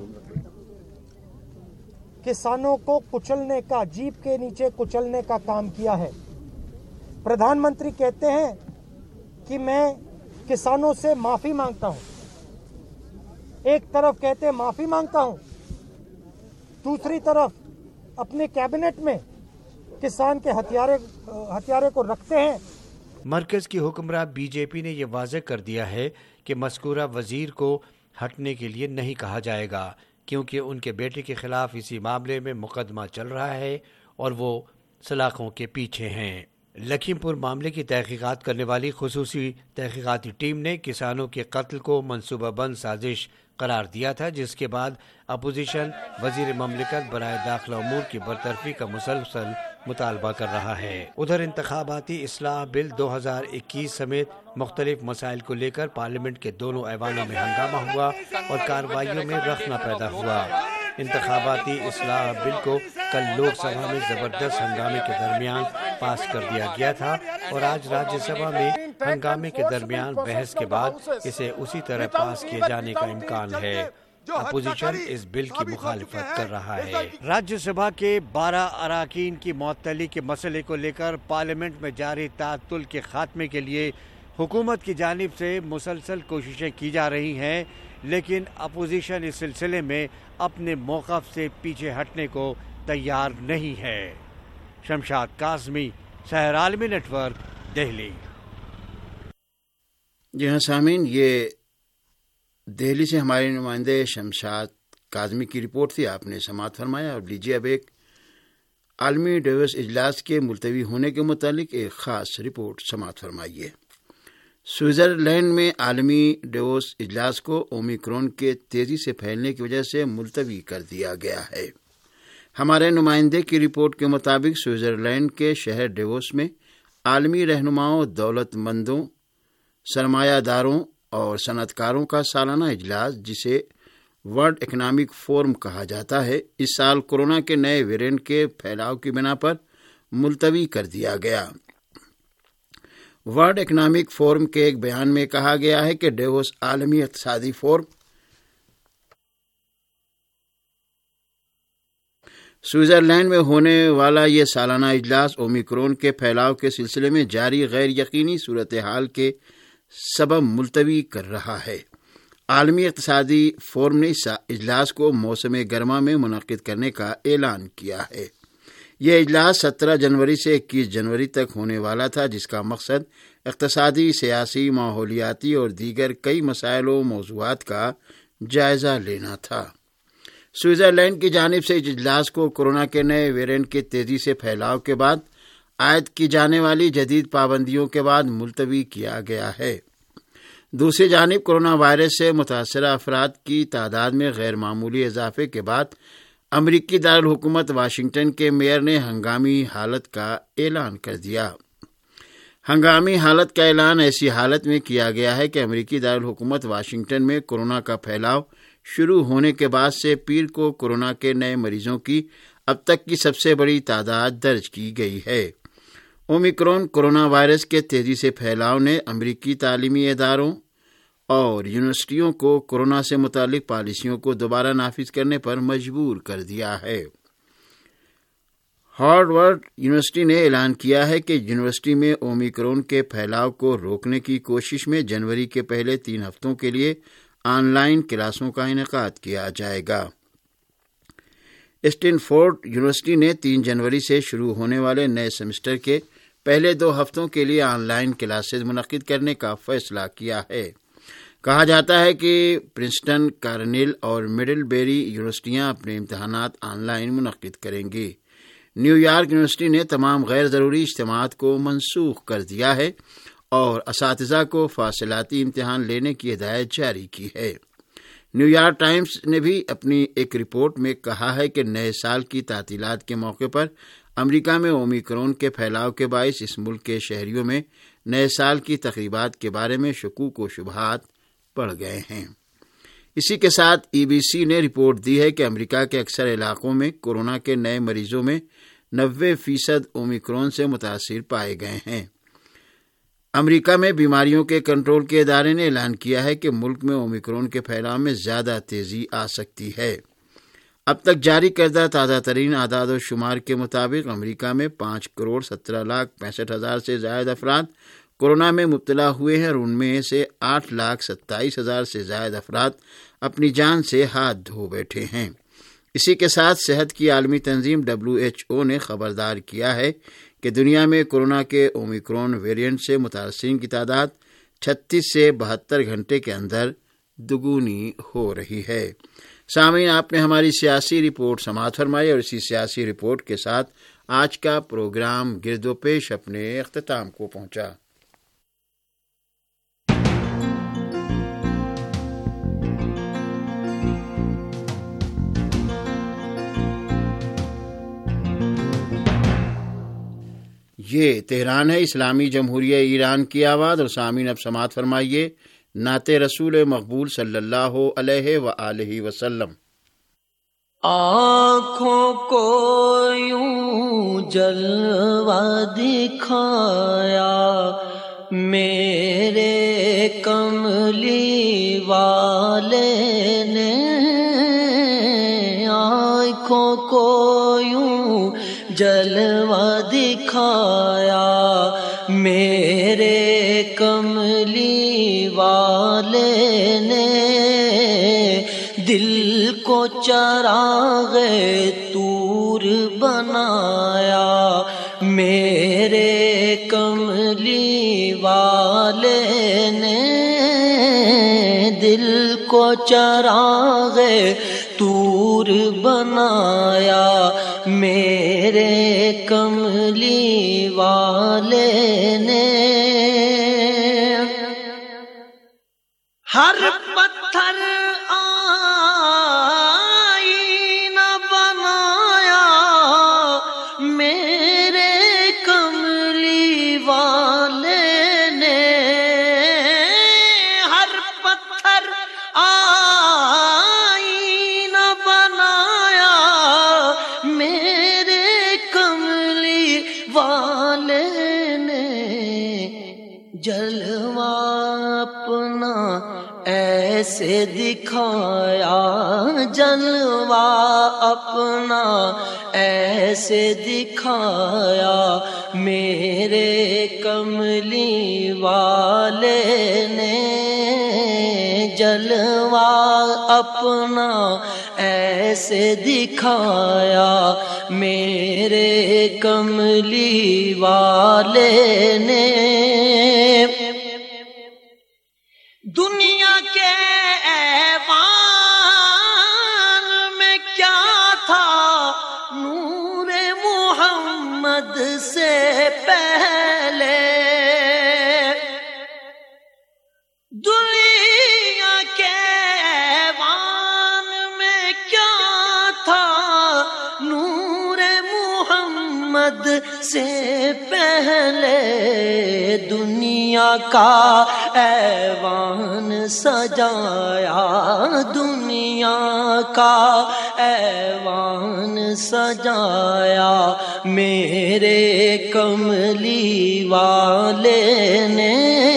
کسانوں کو کچلنے کا، جیپ کے نیچے کچلنے کا کام کیا ہے۔ پردھان منتری کہتے ہیں کہ میں کسانوں سے معافی مانگتا ہوں، ایک طرف کہتے ہیں معافی مانگتا ہوں، دوسری طرف اپنے کیبنٹ میں کسان کے ہتھیارے ہتھیارے کو رکھتے ہیں۔ مرکز کی حکمراں بی جے پی نے یہ واضح کر دیا ہے کہ مذکورہ وزیر کو ہٹنے کے لیے نہیں کہا جائے گا، کیونکہ ان کے بیٹے کے خلاف اسی معاملے میں مقدمہ چل رہا ہے اور وہ سلاخوں کے پیچھے ہیں۔ لکھیم پور معاملے کی تحقیقات کرنے والی خصوصی تحقیقاتی ٹیم نے کسانوں کے قتل کو منصوبہ بند سازش قرار دیا تھا، جس کے بعد اپوزیشن وزیر مملکت برائے داخلہ امور کی برطرفی کا مسلسل مطالبہ کر رہا ہے۔ ادھر انتخاباتی اصلاح بل دو ہزار اکیس سمیت مختلف مسائل کو لے کر پارلیمنٹ کے دونوں ایوانوں میں ہنگامہ ہوا اور کارروائیوں میں رخنہ پیدا ہوا۔ انتخاباتی اصلاح بل کو کل لوک سبھا میں زبردست ہنگامے کے درمیان پاس کر دیا گیا تھا اور آج راجیہ سبھا میں ہنگامے کے درمیان بحث کے بعد اسے اسی طرح پاس کیے جانے کا امکان ہے۔ اپوزیشن اس بل کی مخالفت کر رہا ہے۔ راجیہ سبھا کے بارہ اراکین کی معطلی کے مسئلے کو لے کر پارلیمنٹ میں جاری تعطل کے خاتمے کے لیے حکومت کی جانب سے مسلسل کوششیں کی جا رہی ہیں، لیکن اپوزیشن اس سلسلے میں اپنے موقف سے پیچھے ہٹنے کو تیار نہیں ہے۔ شمشاد کاظمی، سحر عالمی نیٹ ورک، دہلی۔ جی ہاں سامعین، یہ دہلی سے ہمارے نمائندے شمشاد کاظمی کی رپورٹ تھی، آپ نے سماعت فرمایا۔ اور لیجیے اب ایک عالمی ڈیووس اجلاس کے ملتوی ہونے کے متعلق ایک خاص رپورٹ سماعت فرمائیے۔ سوئٹزرلینڈ میں عالمی ڈیووس اجلاس کو اومیکرون کے تیزی سے پھیلنے کی وجہ سے ملتوی کر دیا گیا ہے۔ ہمارے نمائندے کی رپورٹ کے مطابق سوئٹزرلینڈ کے شہر ڈیووس میں عالمی رہنماؤں، دولت مندوں، سرمایہ داروں اور صنعت کاروں کا سالانہ اجلاس، جسے ورلڈ اکنامک فورم کہا جاتا ہے، اس سال کورونا کے نئے ویرینٹ کے پھیلاؤ کی بنا پر ملتوی کر دیا گیا۔ ورلڈ اکنامک فورم کے ایک بیان میں کہا گیا ہے کہ ڈیووس عالمی اقتصادی فورم سوئٹزرلینڈ میں ہونے والا یہ سالانہ اجلاس اومیکرون کے پھیلاؤ کے سلسلے میں جاری غیر یقینی صورتحال کے سبب ملتوی کر رہا ہے۔ عالمی اقتصادی فورم نے اس اجلاس کو موسم گرما میں منعقد کرنے کا اعلان کیا ہے۔ یہ اجلاس سترہ جنوری سے اکیس جنوری تک ہونے والا تھا، جس کا مقصد اقتصادی، سیاسی، ماحولیاتی اور دیگر کئی مسائل و موضوعات کا جائزہ لینا تھا۔ سوئٹزرلینڈ کی جانب سے اس اجلاس کو کورونا کے نئے ویرینٹ کے تیزی سے پھیلاؤ کے بعد عائد کی جانے والی جدید پابندیوں کے بعد ملتوی کیا گیا ہے۔ دوسری جانب کورونا وائرس سے متاثرہ افراد کی تعداد میں غیر معمولی اضافے کے بعد امریکی دارالحکومت واشنگٹن کے میئر نے ہنگامی حالت کا اعلان کر دیا۔ ہنگامی حالت کا اعلان ایسی حالت میں کیا گیا ہے کہ امریکی دارالحکومت واشنگٹن میں کورونا کا پھیلاؤ شروع ہونے کے بعد سے پیر کو کورونا کے نئے مریضوں کی اب تک کی سب سے بڑی تعداد درج کی گئی ہے۔ اومیکرون کورونا وائرس کے تیزی سے پھیلاؤ نے امریکی تعلیمی اداروں اور یونیورسٹیوں کو کورونا سے متعلق پالیسیوں کو دوبارہ نافذ کرنے پر مجبور کر دیا ہے۔ ہارورڈ یونیورسٹی نے اعلان کیا ہے کہ یونیورسٹی میں اومیکرون کے پھیلاؤ کو روکنے کی کوشش میں جنوری کے پہلے تین ہفتوں کے لیے آن لائن کلاسوں کا انعقاد کیا جائے گا۔ اسٹینفورڈ یونیورسٹی نے تین جنوری سے شروع ہونے والے نئے سیمسٹر کے پہلے دو ہفتوں کے لیے آن لائن کلاسز منعقد کرنے کا فیصلہ کیا ہے۔ کہا جاتا ہے کہ پرنسٹن، کارنیل اور مڈل بیری یونیورسٹیاں اپنے امتحانات آن لائن منعقد کریں گی۔ نیو یارک یونیورسٹی نے تمام غیر ضروری اجتماعات کو منسوخ کر دیا ہے اور اساتذہ کو فاصلاتی امتحان لینے کی ہدایت جاری کی ہے۔ نیو یارک ٹائمز نے بھی اپنی ایک رپورٹ میں کہا ہے کہ نئے سال کی تعطیلات کے موقع پر امریکہ میں اومیکرون کے پھیلاؤ کے باعث اس ملک کے شہریوں میں نئے سال کی تقریبات کے بارے میں شکوک و شبہات بڑھ گئے ہیں۔ اسی کے ساتھ ای بی سی نے رپورٹ دی ہے کہ امریکہ کے اکثر علاقوں میں کورونا کے نئے مریضوں میں نوے فیصد اومیکرون سے متاثر پائے گئے ہیں۔ امریکہ میں بیماریوں کے کنٹرول کے ادارے نے اعلان کیا ہے کہ ملک میں اومیکرون کے پھیلاؤ میں زیادہ تیزی آ سکتی ہے۔ اب تک جاری کردہ تازہ ترین اعداد و شمار کے مطابق امریکہ میں پانچ کروڑ سترہ لاکھ پینسٹھ ہزار سے زائد افراد کورونا میں مبتلا ہوئے ہیں اور ان میں سے آٹھ لاکھ ستائیس ہزار سے زائد افراد اپنی جان سے ہاتھ دھو بیٹھے ہیں۔ اسی کے ساتھ صحت کی عالمی تنظیم ڈبلیو ایچ او نے خبردار کیا ہے کہ دنیا میں کورونا کے اومیکرون ویریئنٹ سے متاثرین کی تعداد چھتیس سے بہتر گھنٹے کے اندر دگنی ہو رہی ہے۔ سامعین، آپ نے ہماری سیاسی رپورٹ سماعت فرمائی اور اسی سیاسی رپورٹ کے ساتھ آج کا پروگرام گرد و پیش اپنے اختتام کو پہنچا۔ یہ تہران ہے، اسلامی جمہوریہ ایران کی آواز، اور سامعین اب سماعت فرمائیے نعت رسول مقبول صلی اللہ علیہ وآلہ وسلم۔ آنکھوں کو یوں جلوہ دکھایا میرے کملی والے نے، آنکھوں کو یوں جلوہ دکھایا میرے کملی والے نے، دل کو چراغ طور بنایا میرے کملی والے نے، دل کو چراغ طور بنایا میرے کملی والے نے، ہر پتھر آئینہ بنایا میرے کملی والے نے، ہر پتھر آئینہ بنایا میرے کملی والے نے، جلوہ اپنا ایسے دکھایا، جلوہ اپنا ایسے دکھایا میرے کملی والے نے، جلوہ اپنا ایسے دکھایا میرے کملی والے نے، دنیا کے ایوان میں کیا تھا نور محمد سے پہلے، دنیا کے ایوان میں کیا تھا نور محمد محمد سے پہلے دنیا کا ایوان سجایا، دنیا کا ایوان سجایا، میرے کملی والے نے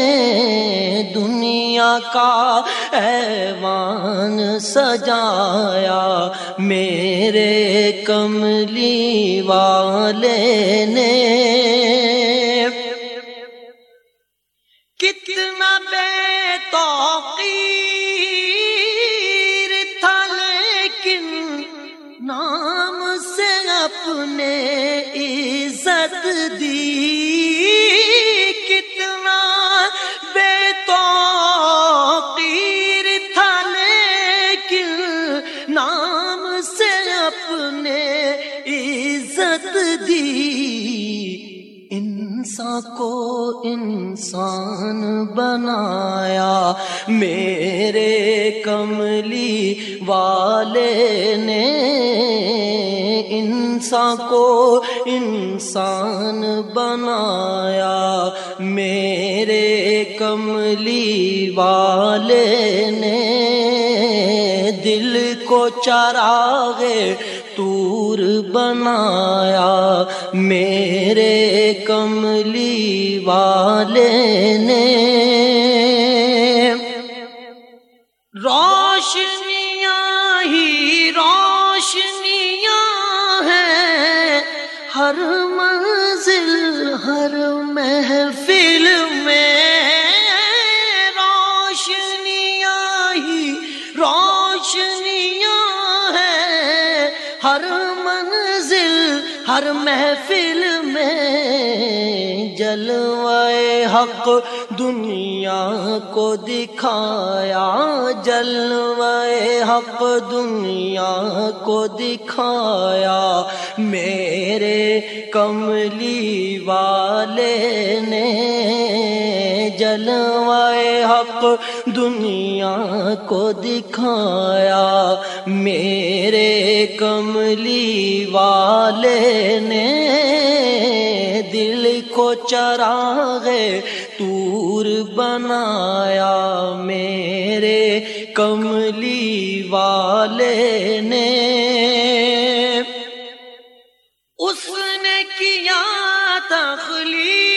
دنیا کا ایوان سجایا، میرے کملی والے نے کتنا بے توقیر تھا لیکن نام سے اپنے عزت دی، کتنا بے توقیر تھا لیکن نام سے اپنے عزت دی، انسان کو انسان بنایا، میرے کملی والے نے انسان کو انسان بنایا، میرے کملی والے نے دل کو چراغ طور بنایا، میرے کملی والے نے روشنیاں ہی روشنیاں ہیں ہر منزل ہر محفل میں، روشنیاں ہی روشنیاں ہیں ہر منزل ہر محفل میں، جلوہ حق دنیا کو دکھایا، جلوہ حق دنیا کو دکھایا، میرے کملی والے نے جلوہ حق دنیا کو دکھایا، میرے کملی والے نے دل کو چراغ طور بنایا، میرے کملی والے نے اس نے کیا تخلیق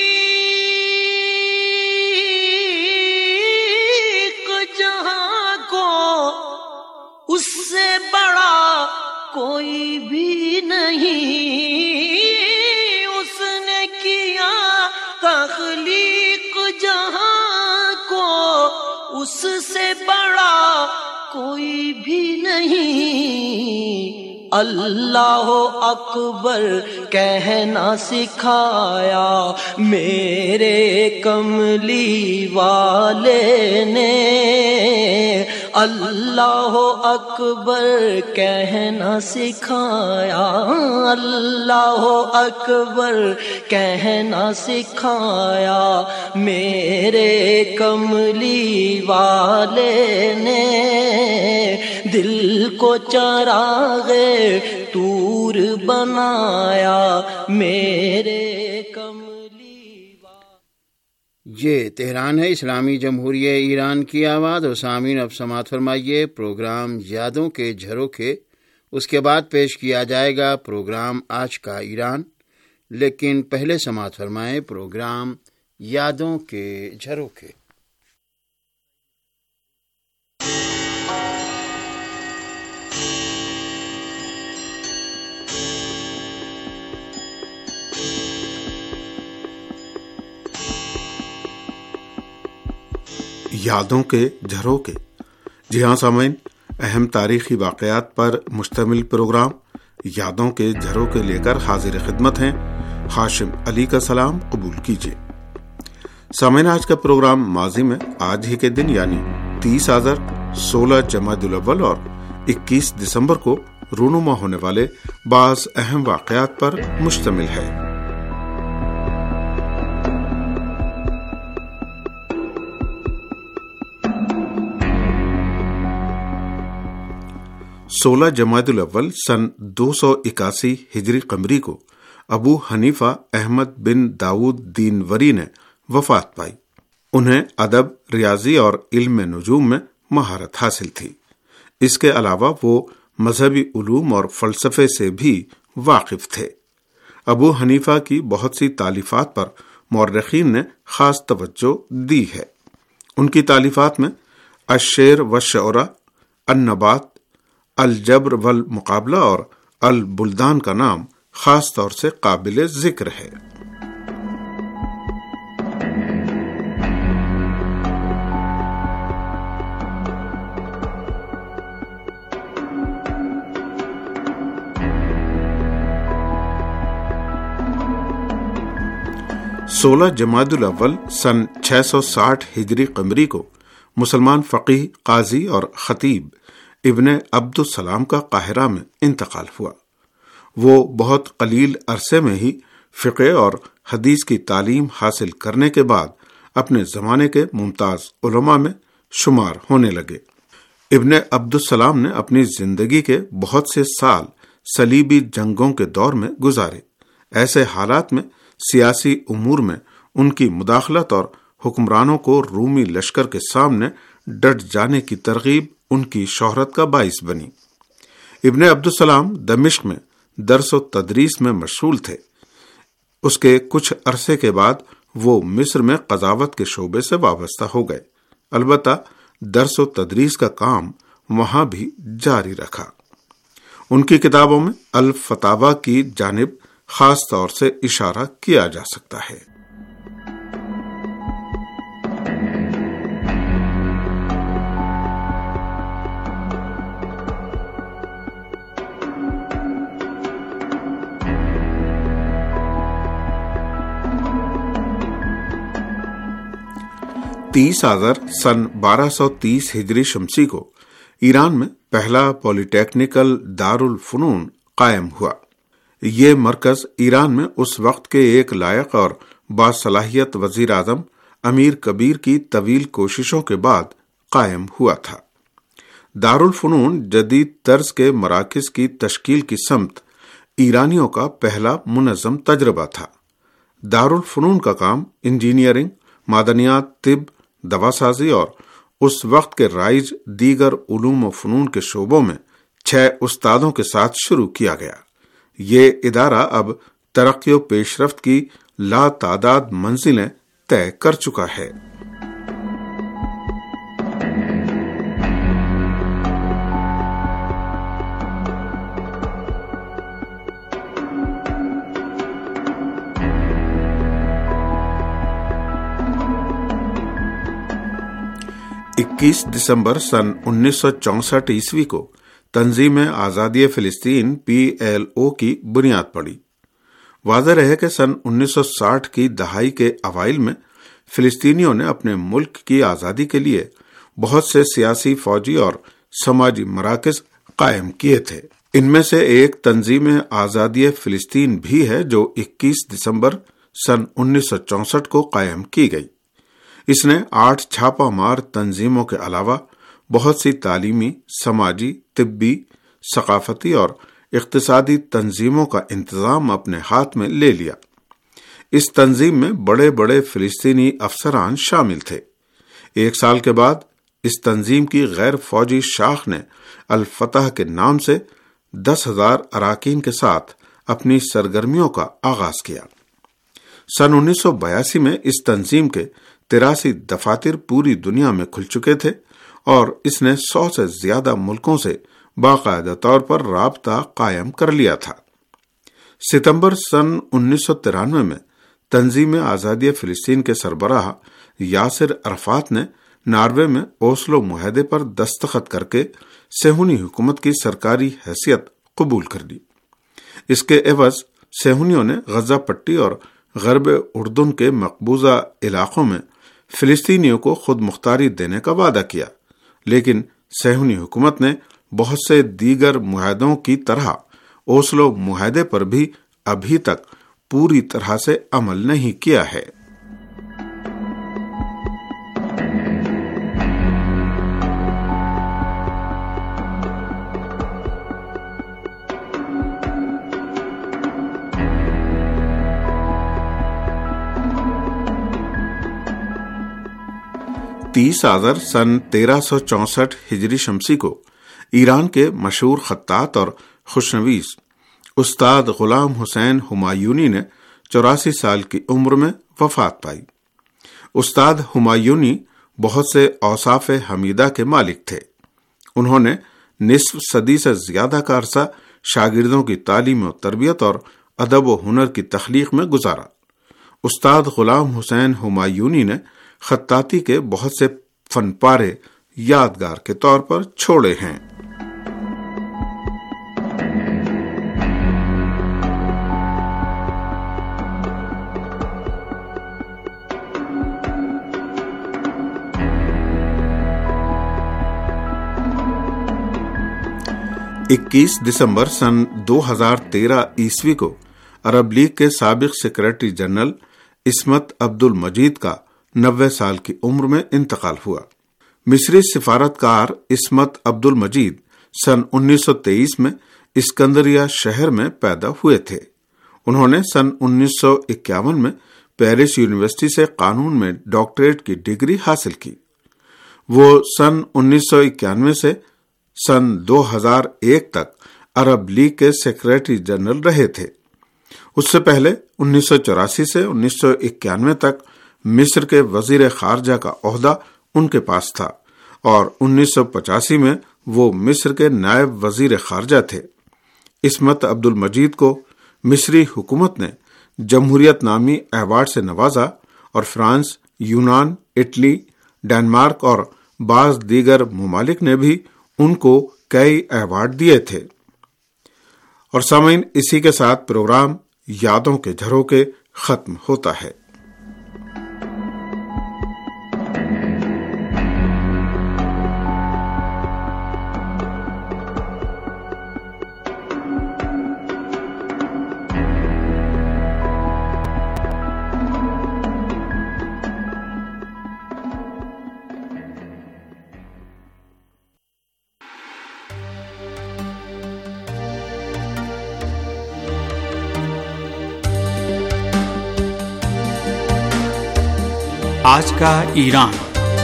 جہاں کو، اس سے بڑا کوئی بھی نہیں، اس نے کیا تخلیق جہاں کو، اس سے بڑا کوئی بھی نہیں، اللہ اکبر کہنا سکھایا، میرے کملی والے نے اللہ اکبر کہنا سکھایا، اللہ اکبر کہنا سکھایا، میرے کملی والے نے دل کو چراغ طور بنایا، میرے کملی والے۔ یہ تہران ہے، اسلامی جمہوریہ ایران کی آواز، اور سامعین اب سماعت فرمائیے پروگرام یادوں کے جھروکے، اس کے بعد پیش کیا جائے گا پروگرام آج کا ایران، لیکن پہلے سماعت فرمائیں پروگرام یادوں کے جھروکے۔ یادوں کے جھروکے۔ جی ہاں سامعین، اہم تاریخی واقعات پر مشتمل پروگرام یادوں کے جھروکے لے کر حاضر خدمت ہیں۔ ہاشم علی کا سلام قبول کیجیے۔ سامعین، آج کا پروگرام ماضی میں آج ہی کے دن یعنی تیس آذر، سولہ جمادی الاول اور اکیس دسمبر کو رونما ہونے والے بعض اہم واقعات پر مشتمل ہے۔ سولہ جمادی الاول سن دو سو اکاسی ہجری قمری کو ابو حنیفہ احمد بن داؤد دینوری نے وفات پائی۔ انہیں ادب، ریاضی اور علم نجوم میں مہارت حاصل تھی۔ اس کے علاوہ وہ مذہبی علوم اور فلسفے سے بھی واقف تھے۔ ابو حنیفہ کی بہت سی تالیفات پر مورخین نے خاص توجہ دی ہے۔ ان کی تالیفات میں الشعر والشعراء، النبات، الجبر والمقابلہ اور البلدان کا نام خاص طور سے قابل ذکر ہے۔ سولہ جمادی الاول سن چھ سو ساٹھ ہجری قمری کو مسلمان فقیہ، قاضی اور خطیب ابن عبد السلام کا قاہرہ میں انتقال ہوا۔ وہ بہت قلیل عرصے میں ہی فقہ اور حدیث کی تعلیم حاصل کرنے کے بعد اپنے زمانے کے ممتاز علماء میں شمار ہونے لگے۔ ابن عبد السلام نے اپنی زندگی کے بہت سے سال صلیبی جنگوں کے دور میں گزارے۔ ایسے حالات میں سیاسی امور میں ان کی مداخلت اور حکمرانوں کو رومی لشکر کے سامنے ڈٹ جانے کی ترغیب ان کی شہرت کا باعث بنی۔ ابن عبد السلام دمشق میں درس و تدریس میں مشغول تھے۔ اس کے کچھ عرصے کے بعد وہ مصر میں قضاوت کے شعبے سے وابستہ ہو گئے، البتہ درس و تدریس کا کام وہاں بھی جاری رکھا۔ ان کی کتابوں میں الفتاوی کی جانب خاص طور سے اشارہ کیا جا سکتا ہے۔ تیس آذر سن بارہ سو تیس ہجری شمسی کو ایران میں پہلا پولی ٹیکنیکل دارالفنون قائم ہوا۔ یہ مرکز ایران میں اس وقت کے ایک لائق اور باصلاحیت وزیر اعظم امیر کبیر کی طویل کوششوں کے بعد قائم ہوا تھا۔ دارالفنون جدید طرز کے مراکز کی تشکیل کی سمت ایرانیوں کا پہلا منظم تجربہ تھا۔ دارالفنون کا کام انجینئرنگ، معدنیات، طب، دواسازی اور اس وقت کے رائج دیگر علوم و فنون کے شعبوں میں چھ استادوں کے ساتھ شروع کیا گیا۔ یہ ادارہ اب ترقی و پیش رفت کی لا تعداد منزلیں طے کر چکا ہے۔ اکیس دسمبر سن انیس سو چونسٹھ عیسوی کو تنظیم آزادی فلسطین پی ایل او کی بنیاد پڑی۔ واضح رہے کہ سن انیس سو ساٹھ کی دہائی کے اوائل میں فلسطینیوں نے اپنے ملک کی آزادی کے لیے بہت سے سیاسی، فوجی اور سماجی مراکز قائم کیے تھے۔ ان میں سے ایک تنظیم آزادی فلسطین بھی ہے جو اکیس دسمبر سن انیس سو چونسٹھ کو قائم کی گئی۔ اس نے آٹھ چھاپا مار تنظیموں کے علاوہ بہت سی تعلیمی، سماجی، طبی، ثقافتی اور اقتصادی تنظیموں کا انتظام اپنے ہاتھ میں لے لیا۔ اس تنظیم میں بڑے بڑے فلسطینی افسران شامل تھے۔ ایک سال کے بعد اس تنظیم کی غیر فوجی شاخ نے الفتح کے نام سے دس ہزار اراکین کے ساتھ اپنی سرگرمیوں کا آغاز کیا۔ سن انیس سو بیاسی میں اس تنظیم کے تراسی دفاتر پوری دنیا میں کھل چکے تھے اور اس نے سو سے زیادہ ملکوں سے باقاعدہ طور پر رابطہ قائم کر لیا تھا۔ ستمبر سن انیس سو ترانوے میں تنظیم آزادی فلسطین کے سربراہ یاسر عرفات نے ناروے میں اوسلو معاہدے پر دستخط کر کے صہیونی حکومت کی سرکاری حیثیت قبول کر لی۔ اس کے عوض صہیونیوں نے غزہ پٹی اور غرب اردن کے مقبوضہ علاقوں میں فلسطینیوں کو خود مختاری دینے کا وعدہ کیا، لیکن صہیونی حکومت نے بہت سے دیگر معاہدوں کی طرح اوسلو معاہدے پر بھی ابھی تک پوری طرح سے عمل نہیں کیا ہے۔ تیس آذر سن تیرہ سو چونسٹھ ہجری شمسی کو ایران کے مشہور خطاط اور خوشنویس استاد غلام حسین ہمایونی نے چوراسی سال کی عمر میں وفات پائی۔ استاد ہمایونی بہت سے اوصاف حمیدہ کے مالک تھے۔ انہوں نے نصف صدی سے زیادہ کا عرصہ شاگردوں کی تعلیم و تربیت اور ادب و ہنر کی تخلیق میں گزارا۔ استاد غلام حسین ہمایونی نے خطاطی کے بہت سے فن پارے یادگار کے طور پر چھوڑے ہیں۔ اکیس دسمبر سن دو ہزار تیرہ عیسوی کو عرب لیگ کے سابق سیکرٹری جنرل عصمت عبد المجید کا نوے سال کی عمر میں انتقال ہوا۔ مصری سفارتکار عصمت عبد المجید سن انیس سو تیئیس میں اسکندریہ شہر میں پیدا ہوئے تھے۔ انہوں نے سن انیس سو اکیاون میں پیرس یونیورسٹی سے قانون میں ڈاکٹریٹ کی ڈگری حاصل کی۔ وہ سن انیس سو اکیانوے سے سن دو ہزار ایک تک عرب لیگ کے سیکرٹری جنرل رہے تھے۔ اس سے پہلے انیس سو چوراسی سے انیس سو اکیانوے تک مصر کے وزیر خارجہ کا عہدہ ان کے پاس تھا اور انیس سو پچاسی میں وہ مصر کے نائب وزیر خارجہ تھے۔ عصمت عبد المجید کو مصری حکومت نے جمہوریت نامی ایوارڈ سے نوازا اور فرانس، یونان، اٹلی، ڈنمارک اور بعض دیگر ممالک نے بھی ان کو کئی ایوارڈ دیے تھے۔ اور سامعین، اسی کے ساتھ پروگرام یادوں کے جھروکے ختم ہوتا ہے۔ آج کا ایران۔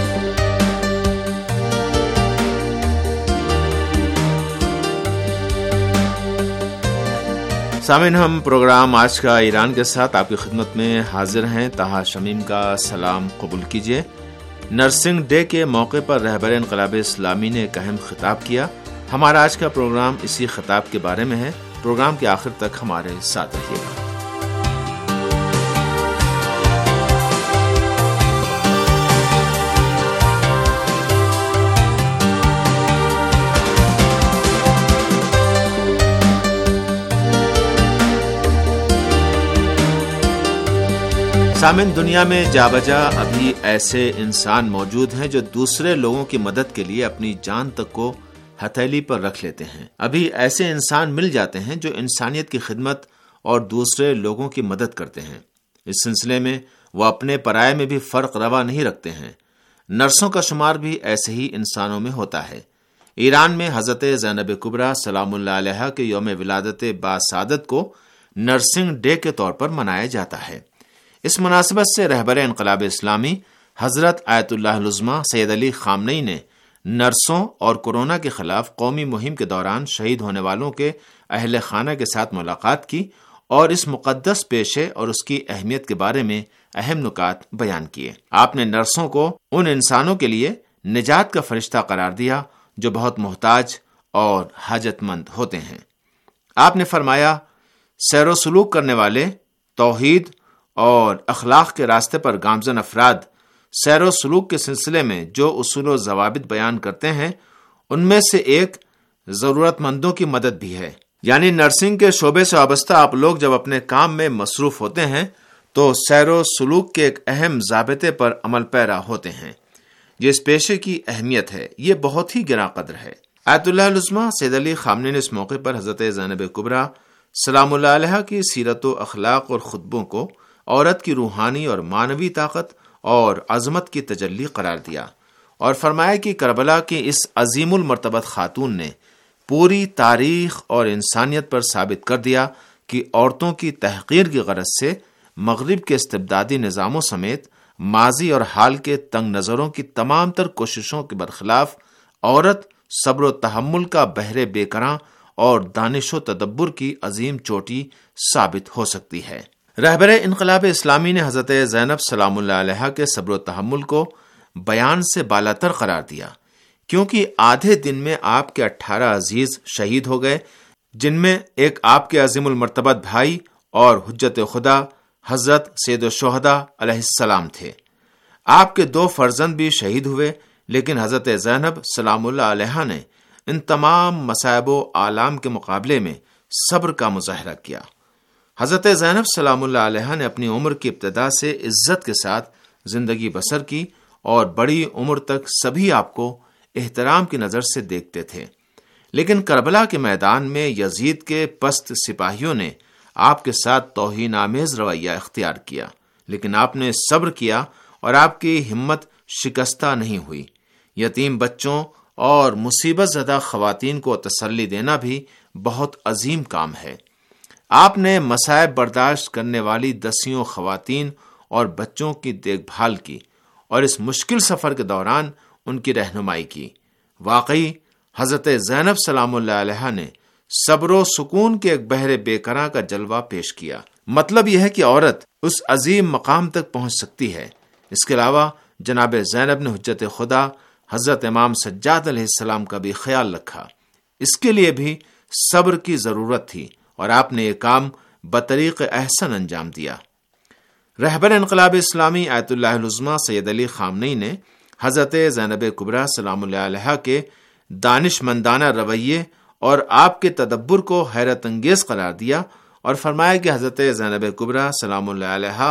سامعین، ہم پروگرام آج کا ایران کے ساتھ آپ کی خدمت میں حاضر ہیں۔ طاہا شمیم کا سلام قبول کیجیے۔ نرسنگ ڈے کے موقع پر رہبر انقلاب اسلامی نے ایک اہم خطاب کیا۔ ہمارا آج کا پروگرام اسی خطاب کے بارے میں ہے۔ پروگرام کے آخر تک ہمارے ساتھ رہیے گا۔ سامعین، دنیا میں جا بجا ابھی ایسے انسان موجود ہیں جو دوسرے لوگوں کی مدد کے لیے اپنی جان تک کو ہتھیلی پر رکھ لیتے ہیں۔ ابھی ایسے انسان مل جاتے ہیں جو انسانیت کی خدمت اور دوسرے لوگوں کی مدد کرتے ہیں۔ اس سلسلے میں وہ اپنے پرائے میں بھی فرق روا نہیں رکھتے ہیں۔ نرسوں کا شمار بھی ایسے ہی انسانوں میں ہوتا ہے۔ ایران میں حضرت زینب کبریٰ سلام اللہ علیہا کے یوم ولادت باسعادت کو نرسنگ ڈے کے طور پر منایا جاتا ہے۔ اس مناسبت سے رہبر انقلاب اسلامی حضرت آیت اللہ العظمی سید علی خامنئی نے نرسوں اور کورونا کے خلاف قومی مہم کے دوران شہید ہونے والوں کے اہل خانہ کے ساتھ ملاقات کی اور اس مقدس پیشے اور اس کی اہمیت کے بارے میں اہم نکات بیان کیے۔ آپ نے نرسوں کو ان انسانوں کے لیے نجات کا فرشتہ قرار دیا جو بہت محتاج اور حاجت مند ہوتے ہیں۔ آپ نے فرمایا، سیر و سلوک کرنے والے توحید اور اخلاق کے راستے پر گامزن افراد سیر و سلوک کے سلسلے میں جو اصول و ضوابط بیان کرتے ہیں، ان میں سے ایک ضرورت مندوں کی مدد بھی ہے۔ یعنی نرسنگ کے شعبے سے وابستہ آپ لوگ جب اپنے کام میں مصروف ہوتے ہیں تو سیر و سلوک کے ایک اہم ضابطے پر عمل پیرا ہوتے ہیں۔ یہ اس پیشے کی اہمیت ہے، یہ بہت ہی گراں قدر ہے۔ آیت اللہ العظمی سید علی خامنئی نے اس موقع پر حضرت زینب کبریٰ سلام اللہ علیہا کی سیرت و اخلاق اور خطبوں کو عورت کی روحانی اور معنوی طاقت اور عظمت کی تجلی قرار دیا اور فرمایا کہ کربلا کی اس عظیم المرتبت خاتون نے پوری تاریخ اور انسانیت پر ثابت کر دیا کہ عورتوں کی تحقیر کی غرض سے مغرب کے استبدادی نظاموں سمیت ماضی اور حال کے تنگ نظروں کی تمام تر کوششوں کے برخلاف عورت صبر و تحمل کا بحر بے کراں اور دانش و تدبر کی عظیم چوٹی ثابت ہو سکتی ہے۔ رہبر انقلاب اسلامی نے حضرت زینب سلام اللہ علیہا کے صبر و تحمل کو بیان سے بالاتر قرار دیا، کیونکہ آدھے دن میں آپ کے اٹھارہ عزیز شہید ہو گئے، جن میں ایک آپ کے عظیم المرتبت بھائی اور حجت خدا حضرت سید الشہداء علیہ السلام تھے۔ آپ کے دو فرزند بھی شہید ہوئے، لیکن حضرت زینب سلام اللہ علیہا نے ان تمام مصائب و آلام کے مقابلے میں صبر کا مظاہرہ کیا۔ حضرت زینب سلام اللہ علیہا نے اپنی عمر کی ابتدا سے عزت کے ساتھ زندگی بسر کی اور بڑی عمر تک سبھی آپ کو احترام کی نظر سے دیکھتے تھے، لیکن کربلا کے میدان میں یزید کے پست سپاہیوں نے آپ کے ساتھ توہین آمیز رویہ اختیار کیا، لیکن آپ نے صبر کیا اور آپ کی ہمت شکستہ نہیں ہوئی۔ یتیم بچوں اور مصیبت زدہ خواتین کو تسلی دینا بھی بہت عظیم کام ہے۔ آپ نے مصائب برداشت کرنے والی دسیوں خواتین اور بچوں کی دیکھ بھال کی اور اس مشکل سفر کے دوران ان کی رہنمائی کی۔ واقعی حضرت زینب سلام اللہ علیہا نے صبر و سکون کے ایک بحر بے کراں کا جلوہ پیش کیا۔ مطلب یہ ہے کہ عورت اس عظیم مقام تک پہنچ سکتی ہے۔ اس کے علاوہ جناب زینب نے حجت خدا حضرت امام سجاد علیہ السلام کا بھی خیال رکھا۔ اس کے لیے بھی صبر کی ضرورت تھی اور آپ نے یہ کام بطریق احسن انجام دیا۔ رہبر انقلاب اسلامی آیت اللہ العظمیٰ سید علی خامنئی نے حضرت زینب کبریٰ سلام اللہ علیہا کے دانش مندانہ رویے اور آپ کے تدبر کو حیرت انگیز قرار دیا اور فرمایا کہ حضرت زینب کبریٰ سلام اللہ علیہا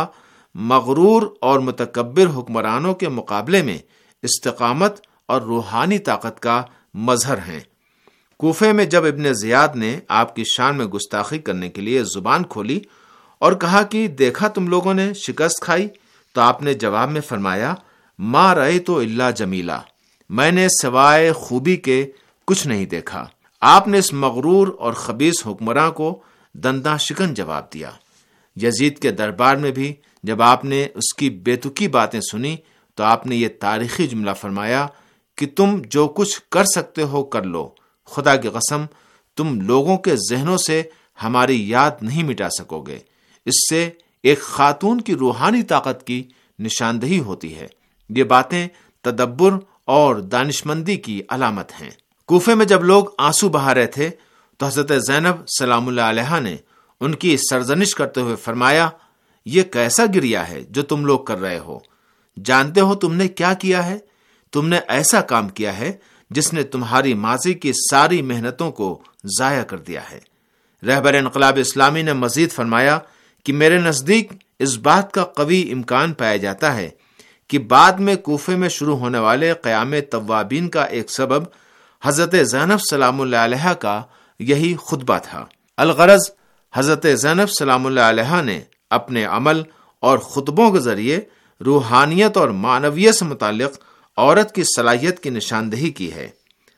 مغرور اور متکبر حکمرانوں کے مقابلے میں استقامت اور روحانی طاقت کا مظہر ہیں۔ کوفے میں جب ابن زیاد نے آپ کی شان میں گستاخی کرنے کے لیے زبان کھولی اور کہا کہ دیکھا تم لوگوں نے شکست کھائی، تو آپ نے جواب میں فرمایا ما رأیت الا جمیلا، میں نے سوائے خوبی کے کچھ نہیں دیکھا۔ آپ نے اس مغرور اور خبیث حکمراں کو دنداں شکن جواب دیا۔ یزید کے دربار میں بھی جب آپ نے اس کی بے تکی باتیں سنی تو آپ نے یہ تاریخی جملہ فرمایا کہ تم جو کچھ کر سکتے ہو کر لو، خدا کی قسم تم لوگوں کے ذہنوں سے ہماری یاد نہیں مٹا سکو گے۔ اس سے ایک خاتون کی روحانی طاقت کی نشاندہی ہوتی ہے۔ یہ باتیں تدبر اور دانشمندی کی علامت ہیں۔ کوفے میں جب لوگ آنسو بہا رہے تھے تو حضرت زینب سلام اللہ علیہا نے ان کی سرزنش کرتے ہوئے فرمایا یہ کیسا گریا ہے جو تم لوگ کر رہے ہو؟ جانتے ہو تم نے کیا کیا ہے؟ تم نے ایسا کام کیا ہے جس نے تمہاری ماضی کی ساری محنتوں کو ضائع کر دیا ہے۔ رہبر انقلاب اسلامی نے مزید فرمایا کہ میرے نزدیک اس بات کا قوی امکان پایا جاتا ہے کہ بعد میں کوفے میں شروع ہونے والے قیام توابین کا ایک سبب حضرت زینب سلام اللہ علیہا کا یہی خطبہ تھا۔ الغرض حضرت زینب سلام اللہ علیہا نے اپنے عمل اور خطبوں کے ذریعے روحانیت اور معنویت سے متعلق عورت کی صلاحیت کی نشاندہی کی ہے۔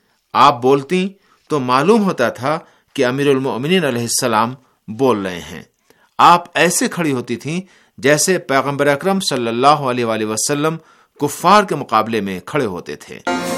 آپ بولتی تو معلوم ہوتا تھا کہ امیر المؤمنین علیہ السلام بول رہے ہیں۔ آپ ایسے کھڑی ہوتی تھیں جیسے پیغمبر اکرم صلی اللہ علیہ وآلہ وسلم کفار کے مقابلے میں کھڑے ہوتے تھے۔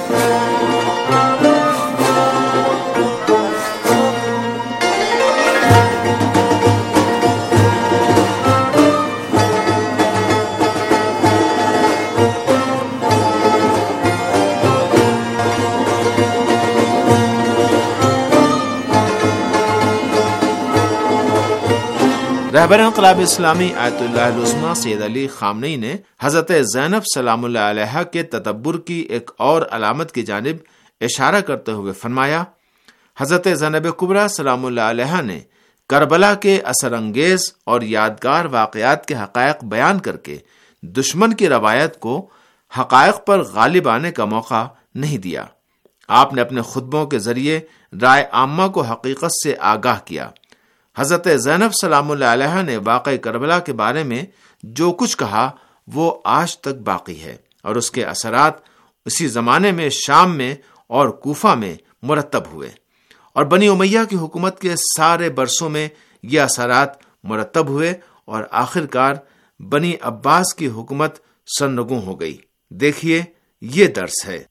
رہبر انقلاب اسلامی آیت اللہ العظمیٰ سید علی خامنئی نے حضرت زینب سلام اللہ علیہا کے تدبر کی ایک اور علامت کی جانب اشارہ کرتے ہوئے فرمایا حضرت زینب کبریٰ سلام اللہ علیہا نے کربلا کے اثر انگیز اور یادگار واقعات کے حقائق بیان کر کے دشمن کی روایت کو حقائق پر غالب آنے کا موقع نہیں دیا۔ آپ نے اپنے خطبوں کے ذریعے رائے عامہ کو حقیقت سے آگاہ کیا۔ حضرت زینب سلام اللہ علیہا نے واقعہ کربلا کے بارے میں جو کچھ کہا وہ آج تک باقی ہے اور اس کے اثرات اسی زمانے میں شام میں اور کوفہ میں مرتب ہوئے اور بنی امیہ کی حکومت کے سارے برسوں میں یہ اثرات مرتب ہوئے اور آخر کار بنی عباس کی حکومت سرنگوں ہو گئی۔ دیکھیے یہ درس ہے۔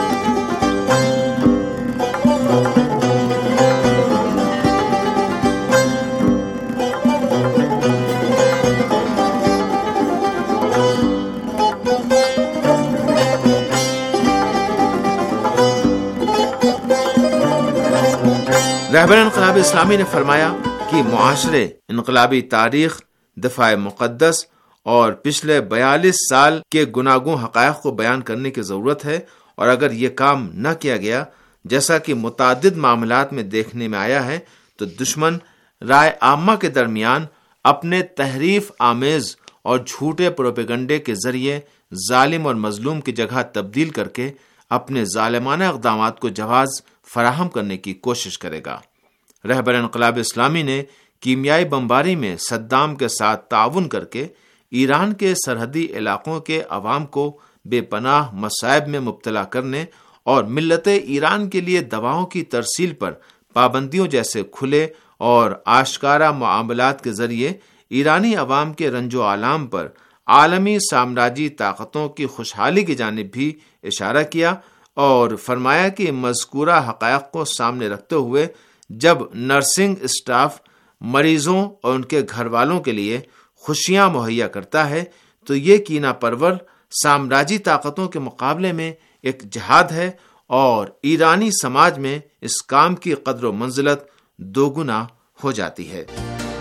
رہبر انقلاب اسلامی نے فرمایا کہ معاشرے، انقلابی تاریخ، دفاع مقدس اور پچھلے بیالیس سال کے گناگوں حقائق کو بیان کرنے کی ضرورت ہے، اور اگر یہ کام نہ کیا گیا جیسا کہ متعدد معاملات میں دیکھنے میں آیا ہے تو دشمن رائے عامہ کے درمیان اپنے تحریف آمیز اور جھوٹے پروپیگنڈے کے ذریعے ظالم اور مظلوم کی جگہ تبدیل کر کے اپنے ظالمانہ اقدامات کو جواز فراہم کرنے کی کوشش کرے گا۔ رہبر انقلاب اسلامی نے کیمیائی بمباری میں صدام کے ساتھ تعاون کر کے ایران کے سرحدی علاقوں کے عوام کو بے پناہ مصائب میں مبتلا کرنے اور ملت ایران کے لیے دواؤں کی ترسیل پر پابندیوں جیسے کھلے اور آشکارا معاملات کے ذریعے ایرانی عوام کے رنج و آلام پر عالمی سامراجی طاقتوں کی خوشحالی کی جانب بھی اشارہ کیا، اور فرمایا کہ مذکورہ حقائق کو سامنے رکھتے ہوئے جب نرسنگ اسٹاف مریضوں اور ان کے گھر والوں کے لیے خوشیاں مہیا کرتا ہے تو یہ کینہ پرور سامراجی طاقتوں کے مقابلے میں ایک جہاد ہے، اور ایرانی سماج میں اس کام کی قدر و منزلت دوگنا ہو جاتی ہے۔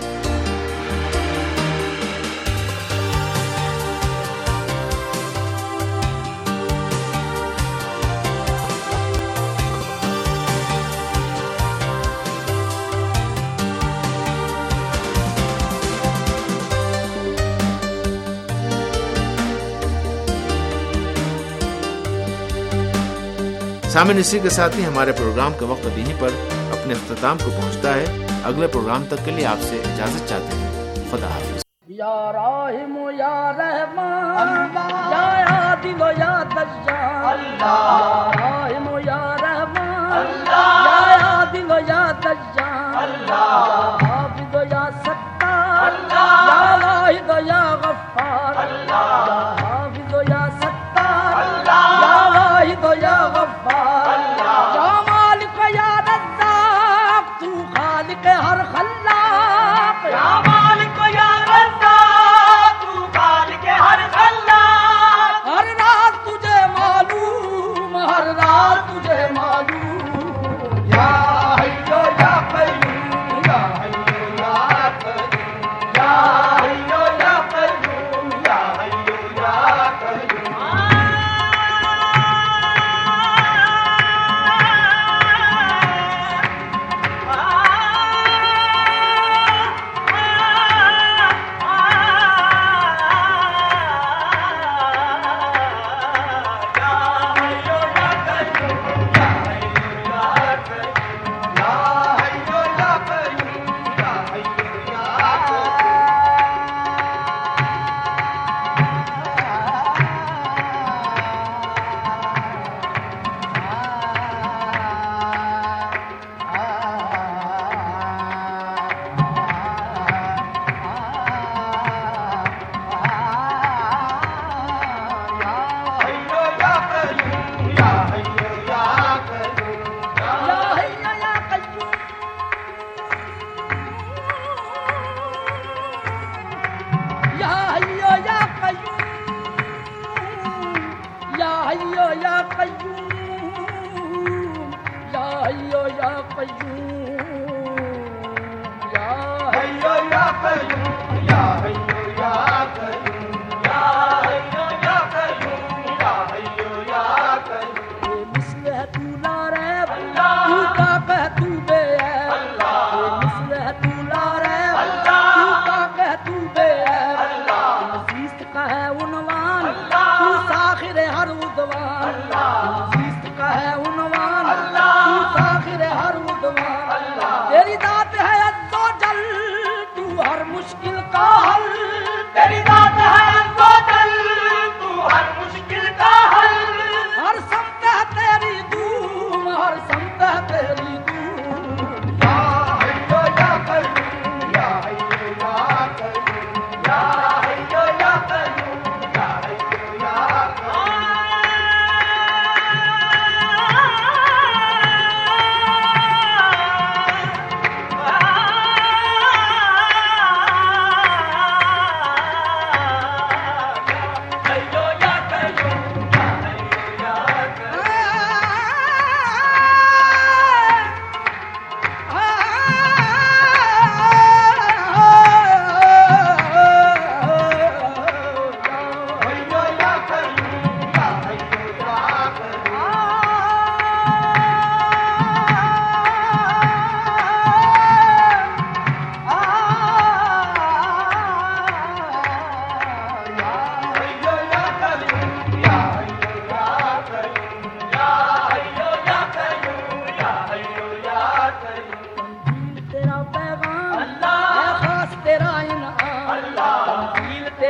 سامعین، اسی کے ساتھ ہی ہمارے پروگرام کا وقت اب یہیں پر اپنے اختتام کو پہنچتا ہے۔ اگلے پروگرام تک کے لیے آپ سے اجازت چاہتے ہیں۔ خدا حافظ۔ یا راحم یا رحمان یا عادل یا دجال اللہ، راحم یا رحمان یا عادل یا دجال اللہ، یا حافظ یا ستار یا واحد یا غفار اللہ، یا حافظ یا ستار یا واحد یا غفار، یا مالک یا رزاق تو خالق ہر خلاق، یا مالک یا رزاق تو خالق ہر خلاق، ہر رات تجھے معلوم، ہر رات تجھے معلوم، یا حیو یا قیوم، یا حیو یا قیوم، یا حیو یا قیوم، یا حیو یا قیوم۔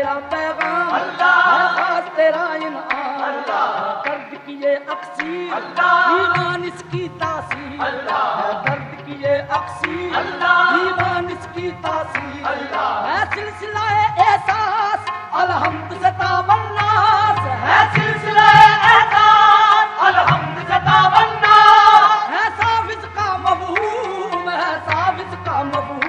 تیرا پیغام ہے خاص تیرا انعام درد کی یہ اقسیم ایمان اس کی تاثیر ہے درد کی یہ اقسیم ایمان اس کی تاثیر ہے سلسلہ احساس الحمد سے تابناس ہے سلسلہ احساس الحمد سے تابناس ہے صافز کا مفہوم ہے صافز کا مفہوم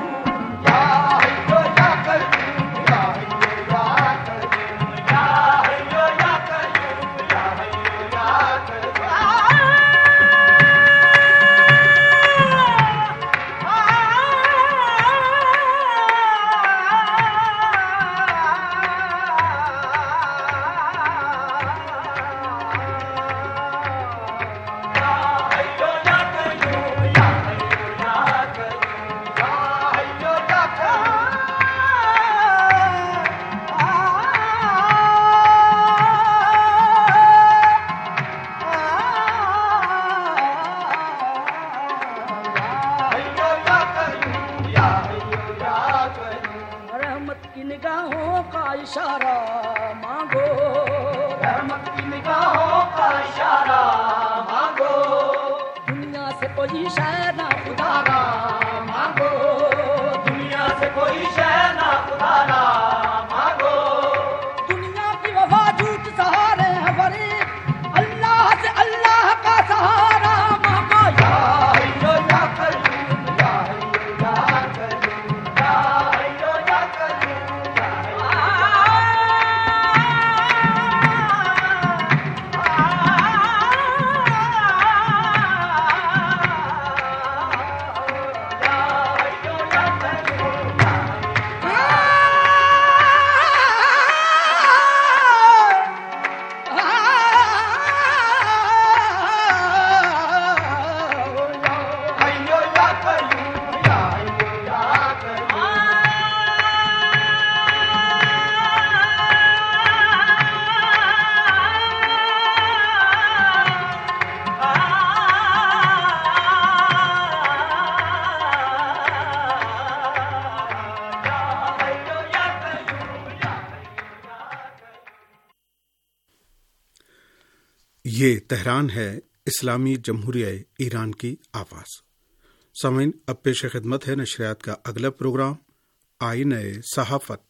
یہ تہران ہے اسلامی جمہوریہ ایران کی آواز. سامعین، اب پیش خدمت ہے نشریات کا اگلا پروگرام آئینہ صحافت.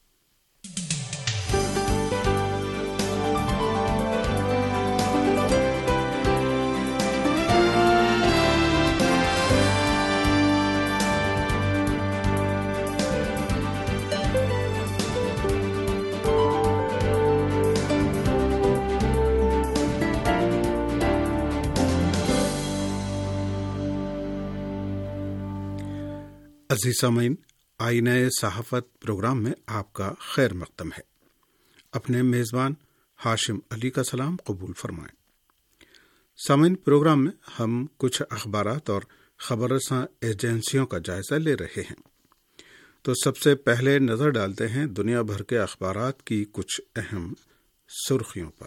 عزیز سامعین، آئینہ صحافت پروگرام میں آپ کا خیر مقدم ہے. اپنے میزبان ہاشم علی کا سلام قبول فرمائیں. سامعین، پروگرام میں ہم کچھ اخبارات اور خبر رساں ایجنسیوں کا جائزہ لے رہے ہیں. تو سب سے پہلے نظر ڈالتے ہیں دنیا بھر کے اخبارات کی کچھ اہم سرخیوں پر.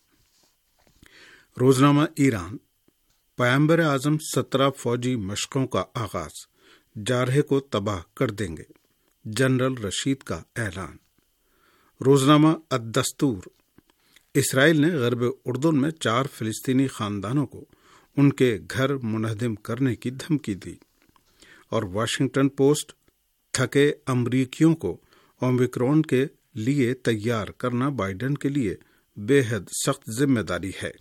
روزنامہ ایران: پیغمبر اعظم سترہ فوجی مشقوں کا آغاز، جارحے کو تباہ کر دیں گے، جنرل رشید کا اعلان. روزنامہ الدستور: اسرائیل نے غرب اردن میں چار فلسطینی خاندانوں کو ان کے گھر منہدم کرنے کی دھمکی دی. اور واشنگٹن پوسٹ: تھکے امریکیوں کو اومیکرون کے لیے تیار کرنا بائیڈن کے لیے بے حد سخت ذمہ داری ہے.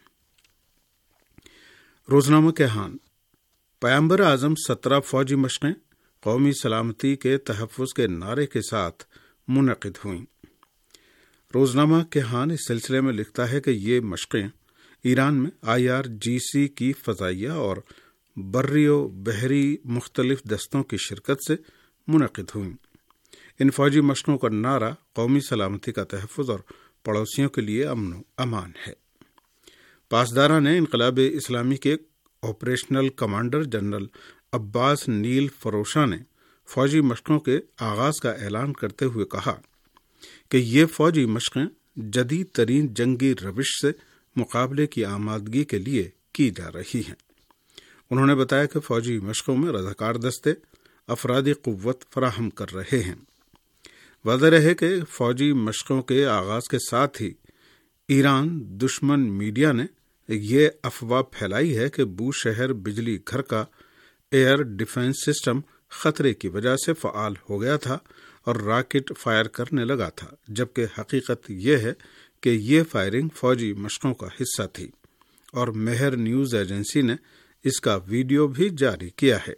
روزنامہ کیہان: پیغمبر اعظم سترہ فوجی مشقیں قومی سلامتی کے تحفظ کے نعرے کے ساتھ منعقد ہوئیں. روزنامہ کیہان اس سلسلے میں لکھتا ہے کہ یہ مشقیں ایران میں آئی آر جی سی کی فضائیہ اور بری و بحری مختلف دستوں کی شرکت سے منعقد ہوئیں. ان فوجی مشقوں کا نعرہ قومی سلامتی کا تحفظ اور پڑوسیوں کے لیے امن و امان ہے. پاسداران انقلاب اسلامی کے آپریشنل کمانڈر جنرل عباس نیل فروشاں نے فوجی مشقوں کے آغاز کا اعلان کرتے ہوئے کہا کہ یہ فوجی مشقیں جدید ترین جنگی روش سے مقابلے کی آمادگی کے لیے کی جا رہی ہیں. انہوں نے بتایا کہ فوجی مشقوں میں رضاکار دستے افرادی قوت فراہم کر رہے ہیں. واضح رہے کہ فوجی مشقوں کے آغاز کے ساتھ ہی ایران دشمن میڈیا نے یہ افواہ پھیلائی ہے کہ بو شہر بجلی گھر کا ایئر ڈیفنس سسٹم خطرے کی وجہ سے فعال ہو گیا تھا اور راکٹ فائر کرنے لگا تھا، جبکہ حقیقت یہ ہے کہ یہ فائرنگ فوجی مشقوں کا حصہ تھی اور مہر نیوز ایجنسی نے اس کا ویڈیو بھی جاری کیا ہے۔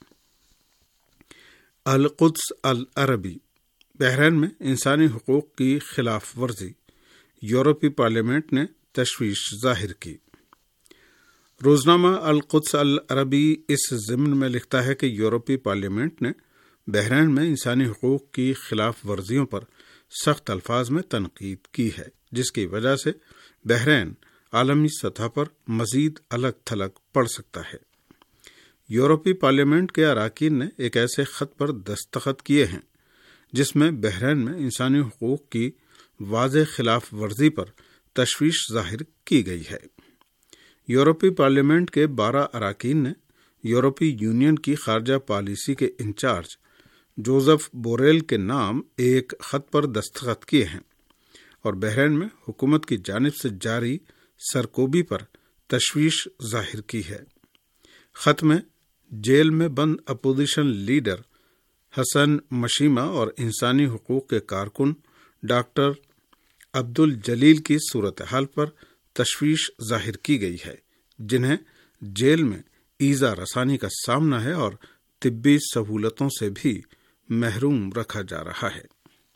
القدس العربی، بحرین میں انسانی حقوق کی خلاف ورزی، یورپی پارلیمنٹ نے تشویش ظاہر کی۔ روزنامہ القدس العربی اس ضمن میں لکھتا ہے کہ یورپی پارلیمنٹ نے بحرین میں انسانی حقوق کی خلاف ورزیوں پر سخت الفاظ میں تنقید کی ہے، جس کی وجہ سے بحرین عالمی سطح پر مزید الگ تھلگ پڑ سکتا ہے۔ یورپی پارلیمنٹ کے اراکین نے ایک ایسے خط پر دستخط کیے ہیں جس میں بحرین میں انسانی حقوق کی واضح خلاف ورزی پر تشویش ظاہر کی گئی ہے۔ یورپی پارلیمنٹ کے بارہ اراکین نے یورپی یونین کی خارجہ پالیسی کے انچارج جوزف بوریل کے نام ایک خط پر دستخط کیے ہیں اور بحرین میں حکومت کی جانب سے جاری سرکوبی پر تشویش ظاہر کی ہے۔ خط میں جیل میں بند اپوزیشن لیڈر حسن مشیمہ اور انسانی حقوق کے کارکن ڈاکٹر عبد الجلیل کی صورتحال پر تشویش ظاہر کی گئی ہے، جنہیں جیل میں ایذا رسانی کا سامنا ہے اور طبی سہولتوں سے بھی محروم رکھا جا رہا ہے۔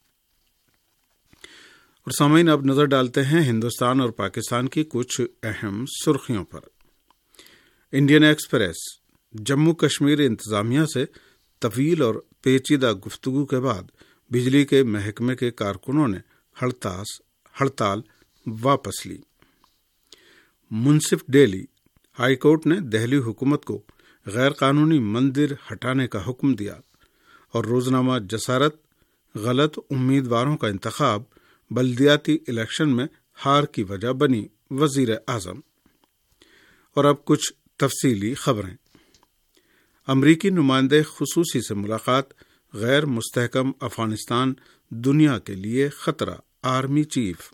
اور سامعین، اب نظر ڈالتے ہیں ہندوستان اور پاکستان کی کچھ اہم سرخیوں پر۔ انڈین ایکسپریس، جموں کشمیر انتظامیہ سے طویل اور پیچیدہ گفتگو کے بعد بجلی کے محکمے کے کارکنوں نے ہڑتال واپس لی۔ منصف ڈیلی، ہائی کورٹ نے دہلی حکومت کو غیر قانونی مندر ہٹانے کا حکم دیا۔ اور روزنامہ جسارت، غلط امیدواروں کا انتخاب بلدیاتی الیکشن میں ہار کی وجہ بنی وزیر اعظم۔ اور اب کچھ تفصیلی خبریں۔ امریکی نمائندے خصوصی سے ملاقات، غیر مستحکم افغانستان دنیا کے لیے خطرہ، آرمی چیف۔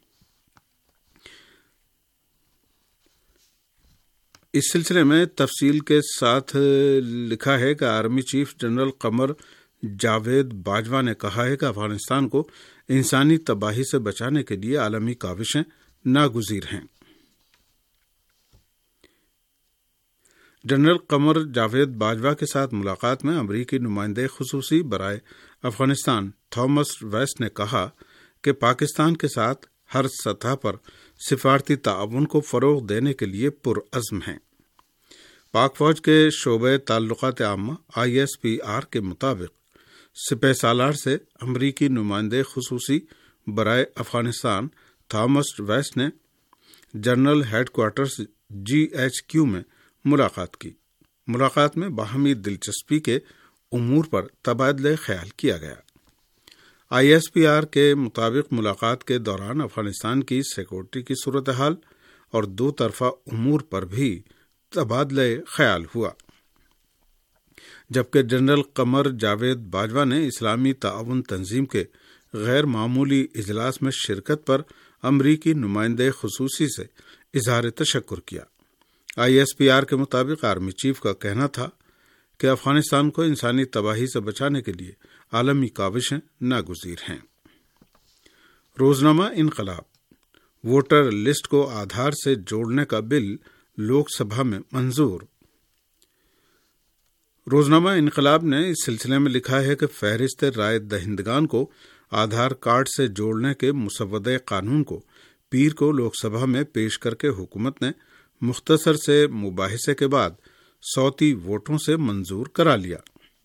اس سلسلے میں تفصیل کے ساتھ لکھا ہے کہ army chief general Qamar Javed Bajwa نے کہا ہے کہ افغانستان کو انسانی تباہی سے بچانے کے لیے عالمی کاوشیں ناگزیر ہیں۔ جنرل قمر جاوید باجوہ کے ساتھ ملاقات میں امریکی نمائندے خصوصی برائے افغانستان تھامس ویسٹ نے کہا کہ پاکستان کے ساتھ ہر سطح پر سفارتی تعاون کو فروغ دینے کے لیے پرعزم ہیں۔ پاک فوج کے شعبۂ تعلقات عامہ آئی ایس پی آر کے مطابق سپہ سالار سے امریکی نمائندے خصوصی برائے افغانستان تھامس ویسٹ نے general headquarters G H Q میں ملاقات کی۔ ملاقات میں باہمی دلچسپی کے امور پر تبادلہ خیال کیا گیا۔ آئی ایس پی آر کے مطابق ملاقات کے دوران افغانستان کی سیکورٹی کی صورتحال اور دو طرفہ امور پر بھی تبادلہ خیال ہوا، جبکہ جنرل قمر جاوید باجوہ نے اسلامی تعاون تنظیم کے غیر معمولی اجلاس میں شرکت پر امریکی نمائندے خصوصی سے اظہار تشکر کیا۔ آئی ایس پی آر کے مطابق آرمی چیف کا کہنا تھا کہ افغانستان کو انسانی تباہی سے بچانے کے لیے عالمی کاوشیں ناگزیر ہیں۔ روزنامہ انقلاب، ووٹر لسٹ کو آدھار سے جوڑنے کا بل لوک سبھا میں منظور۔ روزنامہ انقلاب نے اس سلسلے میں لکھا ہے کہ فہرست رائے دہندگان کو آدھار کارڈ سے جوڑنے کے مسودہ قانون کو پیر کو لوک سبھا میں پیش کر کے حکومت نے مختصر سے مباحثے کے بعد صوتی ووٹوں سے منظور کرا لیا۔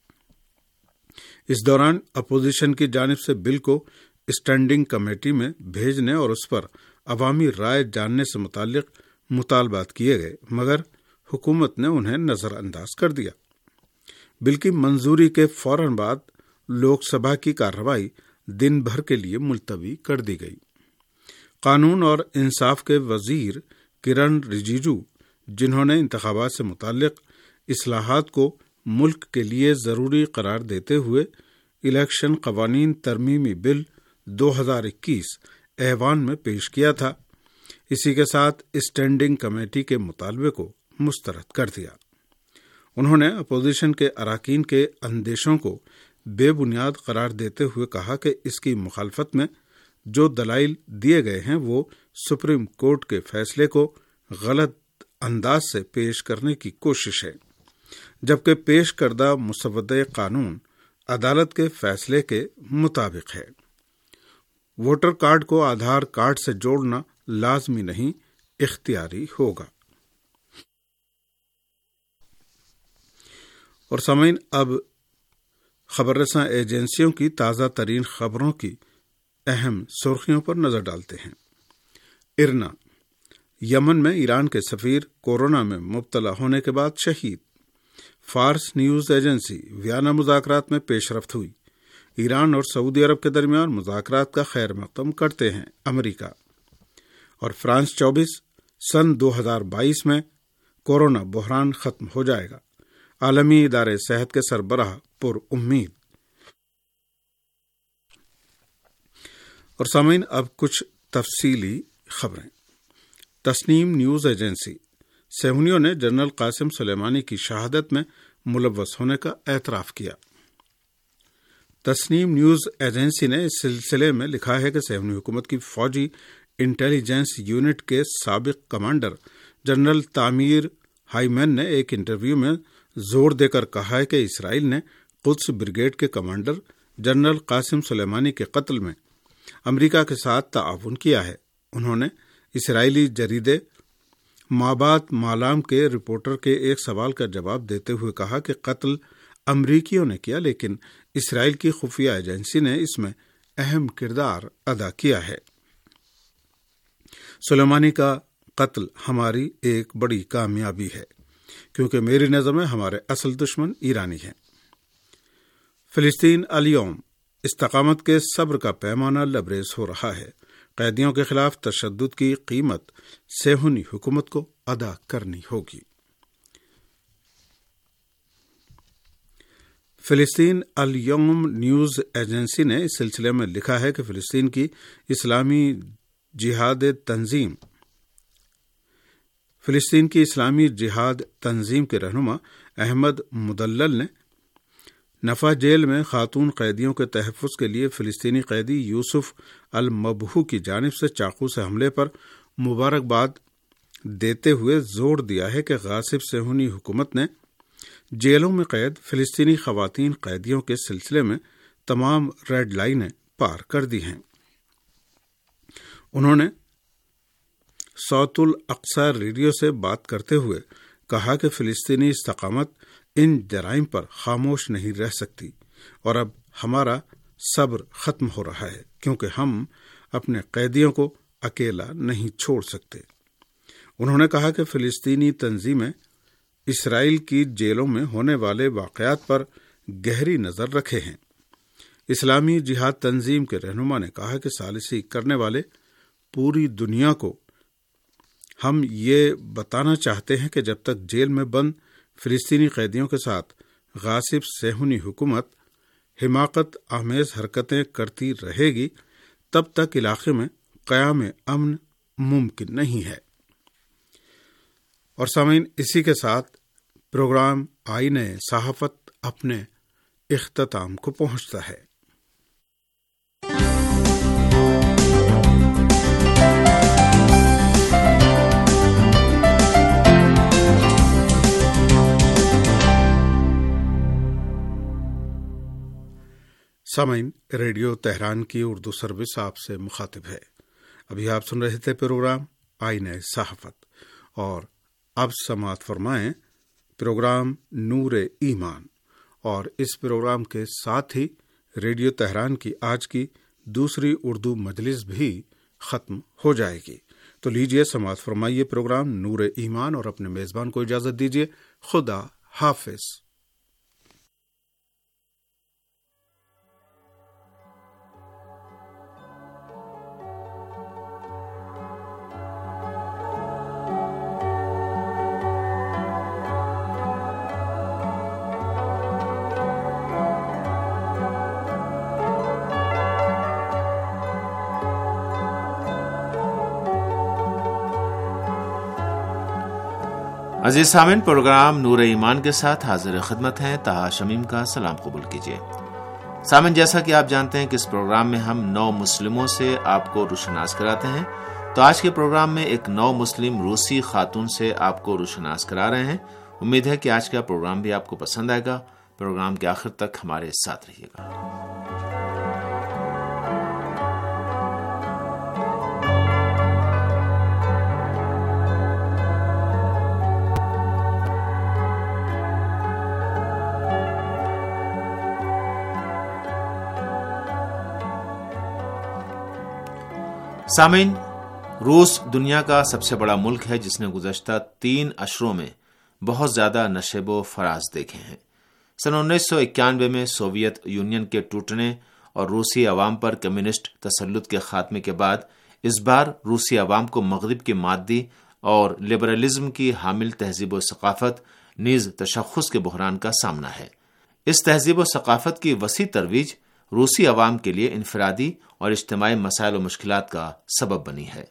اس دوران اپوزیشن کی جانب سے بل کو اسٹینڈنگ کمیٹی میں بھیجنے اور اس پر عوامی رائے جاننے سے متعلق مطالبات کیے گئے، مگر حکومت نے انہیں نظر انداز کر دیا۔ بل کی منظوری کے فوراً بعد لوک سبھا کی کارروائی دن بھر کے لیے ملتوی کر دی گئی۔ قانون اور انصاف کے وزیر کرن رجیجو، جنہوں نے انتخابات سے متعلق اصلاحات کو ملک کے لیے ضروری قرار دیتے ہوئے الیکشن قوانین ترمیمی بل دو ہزار اکیس ایوان میں پیش کیا تھا۔ اسی کے ساتھ اسٹینڈنگ کمیٹی کے مطالبے کو مسترد کر دیا۔ انہوں نے اپوزیشن کے اراکین کے اندیشوں کو بے بنیاد قرار دیتے ہوئے کہا کہ اس کی مخالفت میں جو دلائل دیے گئے ہیں وہ سپریم کورٹ کے فیصلے کو غلط انداز سے پیش کرنے کی کوشش ہے، جبکہ پیش کردہ مسودہ قانون عدالت کے فیصلے کے مطابق ہے۔ ووٹر کارڈ کو آدھار کارڈ سے جوڑنا لازمی نہیں، اختیاری ہوگا۔ اور سامعین، اب خبر رساں ایجنسیوں کی تازہ ترین خبروں کی اہم سرخیوں پر نظر ڈالتے ہیں۔ ارنا، یمن میں ایران کے سفیر کورونا میں مبتلا ہونے کے بعد شہید۔ فارس نیوز ایجنسی، ویانا مذاکرات میں پیش رفت ہوئی۔ ایران اور سعودی عرب کے درمیان مذاکرات کا خیر مقدم کرتے ہیں امریکہ۔ اور فرانس چوبیس، سن دو ہزار بائیس میں کورونا بحران ختم ہو جائے گا، عالمی ادارے صحت کے سربراہ پر امید۔ اور سامعین، اب کچھ تفصیلی خبریں۔ تسنیم نیوز ایجنسی، صہیونیوں نے جنرل قاسم سلیمانی کی شہادت میں ملوث ہونے کا اعتراف کیا۔ تسنیم نیوز ایجنسی نے اس سلسلے میں لکھا ہے کہ صہیونی حکومت کی فوجی انٹیلیجنس یونٹ کے سابق کمانڈر جنرل تعمیر ہائمن نے ایک انٹرویو میں زور دے کر کہا ہے کہ اسرائیل نے قدس بریگیڈ کے کمانڈر جنرل قاسم سلیمانی کے قتل میں امریکہ کے ساتھ تعاون کیا ہے۔ انہوں نے اسرائیلی جریدے مابعد مالام کے رپورٹر کے ایک سوال کا جواب دیتے ہوئے کہا کہ قتل امریکیوں نے کیا، لیکن اسرائیل کی خفیہ ایجنسی نے اس میں اہم کردار ادا کیا ہے۔ سلیمانی کا قتل ہماری ایک بڑی کامیابی ہے، کیونکہ میری نظر میں ہمارے اصل دشمن ایرانی ہیں۔ فلسطین الیوم، استقامت کے صبر کا پیمانہ لبریز ہو رہا ہے۔ قیدیوں کے خلاف تشدد کی قیمت صہیونی حکومت کو ادا کرنی ہوگی۔ فلسطین الیوم نیوز ایجنسی نے اس سلسلے میں لکھا ہے کہ فلسطین کی اسلامی جہاد تنظیم فلسطین کی اسلامی جہاد تنظیم کے رہنما احمد مدلل نے نفع جیل میں خاتون قیدیوں کے تحفظ کے لیے فلسطینی قیدی یوسف المبہو کی جانب سے چاقو سے حملے پر مبارکباد دیتے ہوئے زور دیا ہے کہ غاصب صہیونی حکومت نے جیلوں میں قید فلسطینی خواتین قیدیوں کے سلسلے میں تمام ریڈ لائنیں پار کر دی ہیں۔ انہوں نے صوت الاقصی ریڈیو سے بات کرتے ہوئے کہا کہ فلسطینی استقامت ان جرائم پر خاموش نہیں رہ سکتی، اور اب ہمارا صبر ختم ہو رہا ہے، کیونکہ ہم اپنے قیدیوں کو اکیلا نہیں چھوڑ سکتے۔ انہوں نے کہا کہ فلسطینی تنظیمیں اسرائیل کی جیلوں میں ہونے والے واقعات پر گہری نظر رکھے ہیں۔ اسلامی جہاد تنظیم کے رہنما نے کہا کہ ثالثی کرنے والے پوری دنیا کو ہم یہ بتانا چاہتے ہیں کہ جب تک جیل میں بند فلسطینی قیدیوں کے ساتھ غاصب صہیونی حکومت حماقت آمیز حرکتیں کرتی رہے گی، تب تک علاقے میں قیام امن ممکن نہیں ہے۔ اور سامعین، اسی کے ساتھ پروگرام آئینہ صحافت اپنے اختتام کو پہنچتا ہے۔ سامعین، ریڈیو تہران کی اردو سروس آپ سے مخاطب ہے۔ ابھی آپ سن رہے تھے پروگرام آئینہ صحافت، اور اب سماعت فرمائیں پروگرام نور ایمان، اور اس پروگرام کے ساتھ ہی ریڈیو تہران کی آج کی دوسری اردو مجلس بھی ختم ہو جائے گی۔ تو لیجئے سماعت فرمائیے پروگرام نور ایمان، اور اپنے میزبان کو اجازت دیجئے۔ خدا حافظ۔ عزیز سامعین، پروگرام نور ایمان کے ساتھ حاضر خدمت ہیں. طاہا شمیم کا سلام قبول کیجیے. سامعین، جیسا کہ آپ جانتے ہیں کہ اس پروگرام میں ہم نو مسلموں سے آپ کو روشناس کراتے ہیں، تو آج کے پروگرام میں ایک نو مسلم روسی خاتون سے آپ کو روشناس کرا رہے ہیں. امید ہے کہ آج کا پروگرام بھی آپ کو پسند آئے گا. پروگرام کے آخر تک ہمارے ساتھ رہیے گا. سامعین، روس دنیا کا سب سے بڑا ملک ہے جس نے گزشتہ تین اشروں میں بہت زیادہ نشیب و فراز دیکھے ہیں. سن انیس سو اکیانوے میں سوویت یونین کے ٹوٹنے اور روسی عوام پر کمیونسٹ تسلط کے خاتمے کے بعد اس بار روسی عوام کو مغرب کی مادی اور لبرلزم کی حامل تہذیب و ثقافت نیز تشخص کے بحران کا سامنا ہے. اس تہذیب و ثقافت کی وسیع ترویج روسی عوام کے لیے انفرادی اور اجتماعی مسائل و مشکلات کا سبب بنی ہے.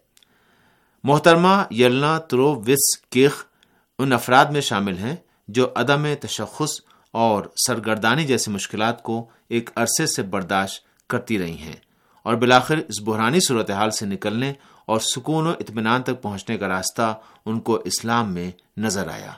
محترمہ یلنا ترووتسکیخ ان افراد میں شامل ہیں جو عدم تشخص اور سرگردانی جیسی مشکلات کو ایک عرصے سے برداشت کرتی رہی ہیں اور بالآخر اس بحرانی صورتحال سے نکلنے اور سکون و اطمینان تک پہنچنے کا راستہ ان کو اسلام میں نظر آیا.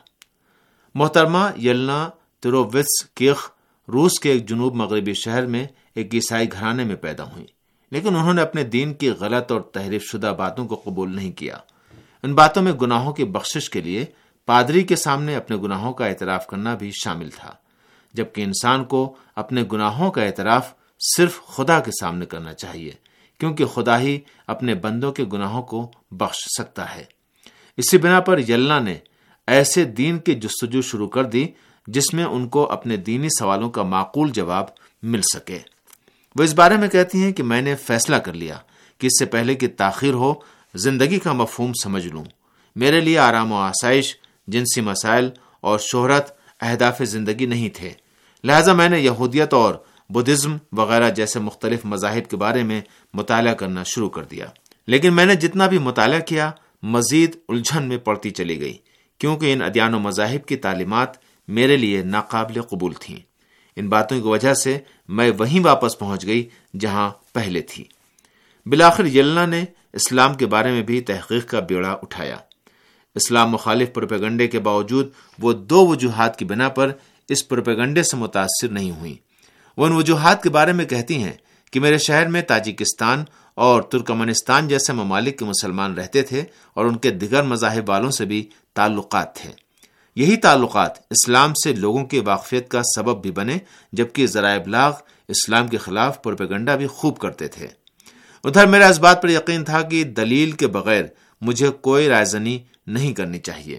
محترمہ یلنا ترووتسکیخ روس کے ایک جنوب مغربی شہر میں ایک عیسائی گھرانے میں پیدا ہوئی، لیکن انہوں نے اپنے دین کی غلط اور تحریف شدہ باتوں کو قبول نہیں کیا. ان باتوں میں گناہوں کی بخشش کے لیے پادری کے سامنے اپنے گناہوں کا اعتراف کرنا بھی شامل تھا، جبکہ انسان کو اپنے گناہوں کا اعتراف صرف خدا کے سامنے کرنا چاہیے، کیونکہ خدا ہی اپنے بندوں کے گناہوں کو بخش سکتا ہے. اسی بنا پر یلنا نے ایسے دین کی جستجو شروع کر دی جس میں ان کو اپنے دینی سوالوں کا معقول جواب مل سکے. وہ اس بارے میں کہتی ہیں کہ میں نے فیصلہ کر لیا کہ اس سے پہلے کہ تاخیر ہو زندگی کا مفہوم سمجھ لوں. میرے لیے آرام و آسائش، جنسی مسائل اور شہرت اہداف زندگی نہیں تھے، لہذا میں نے یہودیت اور بدھزم وغیرہ جیسے مختلف مذاہب کے بارے میں مطالعہ کرنا شروع کر دیا. لیکن میں نے جتنا بھی مطالعہ کیا مزید الجھن میں پڑتی چلی گئی، کیونکہ ان ادیان و مذاہب کی تعلیمات میرے لیے ناقابل قبول تھیں. ان باتوں کی وجہ سے میں وہیں واپس پہنچ گئی جہاں پہلے تھی. بالآخر یلنا نے اسلام کے بارے میں بھی تحقیق کا بیڑا اٹھایا. اسلام مخالف پروپیگنڈے کے باوجود وہ دو وجوہات کی بنا پر اس پروپیگنڈے سے متاثر نہیں ہوئی. وہ ان وجوہات کے بارے میں کہتی ہیں کہ میرے شہر میں تاجکستان اور ترکمنستان جیسے ممالک کے مسلمان رہتے تھے اور ان کے دیگر مذاہب والوں سے بھی تعلقات تھے. یہی تعلقات اسلام سے لوگوں کی واقفیت کا سبب بھی بنے، جبکہ ذرائع ابلاغ اسلام کے خلاف پروپیگنڈا بھی خوب کرتے تھے. ادھر میرا اس بات پر یقین تھا کہ دلیل کے بغیر مجھے کوئی رائے زنی نہیں کرنی چاہیے.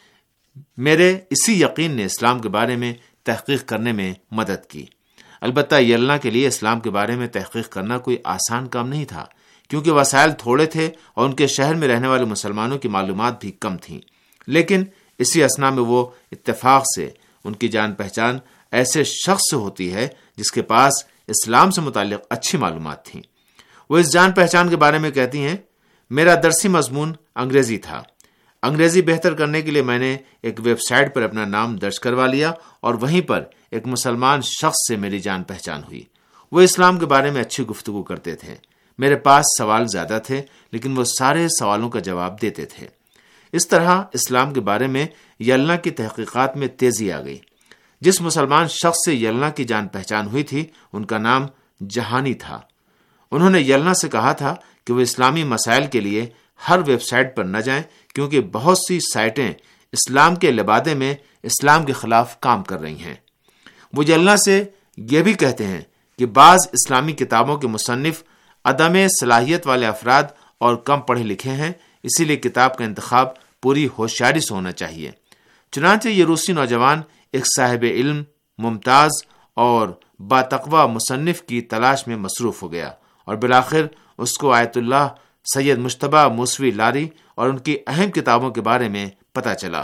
میرے اسی یقین نے اسلام کے بارے میں تحقیق کرنے میں مدد کی. البتہ یلنا کے لیے اسلام کے بارے میں تحقیق کرنا کوئی آسان کام نہیں تھا، کیونکہ وسائل تھوڑے تھے اور ان کے شہر میں رہنے والے مسلمانوں کی معلومات بھی کم تھیں. لیکن اسی اثنا میں وہ اتفاق سے ان کی جان پہچان ایسے شخص سے ہوتی ہے جس کے پاس اسلام سے متعلق اچھی معلومات تھیں. وہ اس جان پہچان کے بارے میں کہتی ہیں، میرا درسی مضمون انگریزی تھا. انگریزی بہتر کرنے کے لیے میں نے ایک ویب سائٹ پر اپنا نام درج کروا لیا اور وہیں پر ایک مسلمان شخص سے میری جان پہچان ہوئی. وہ اسلام کے بارے میں اچھی گفتگو کرتے تھے. میرے پاس سوال زیادہ تھے، لیکن وہ سارے سوالوں کا جواب دیتے تھے. اس طرح اسلام کے بارے میں یلنا کی تحقیقات میں تیزی آ گئی. جس مسلمان شخص سے یلنا کی جان پہچان ہوئی تھی ان کا نام جہانی تھا. انہوں نے یلنا سے کہا تھا کہ وہ اسلامی مسائل کے لیے ہر ویب سائٹ پر نہ جائیں، کیونکہ بہت سی سائٹیں اسلام کے لبادے میں اسلام کے خلاف کام کر رہی ہیں. وہ یلنا سے یہ بھی کہتے ہیں کہ بعض اسلامی کتابوں کے مصنف عدم صلاحیت والے افراد اور کم پڑھے لکھے ہیں، اسی لیے کتاب کا انتخاب پوری ہوشیاری سے ہونا چاہیے. چنانچہ یہ روسی نوجوان ایک صاحب علم، ممتاز اور باتقوی مصنف کی تلاش میں مصروف ہو گیا اور بالآخر اس کو آیت اللہ سید مجتبیٰ موسوی لاری اور ان کی اہم کتابوں کے بارے میں پتہ چلا.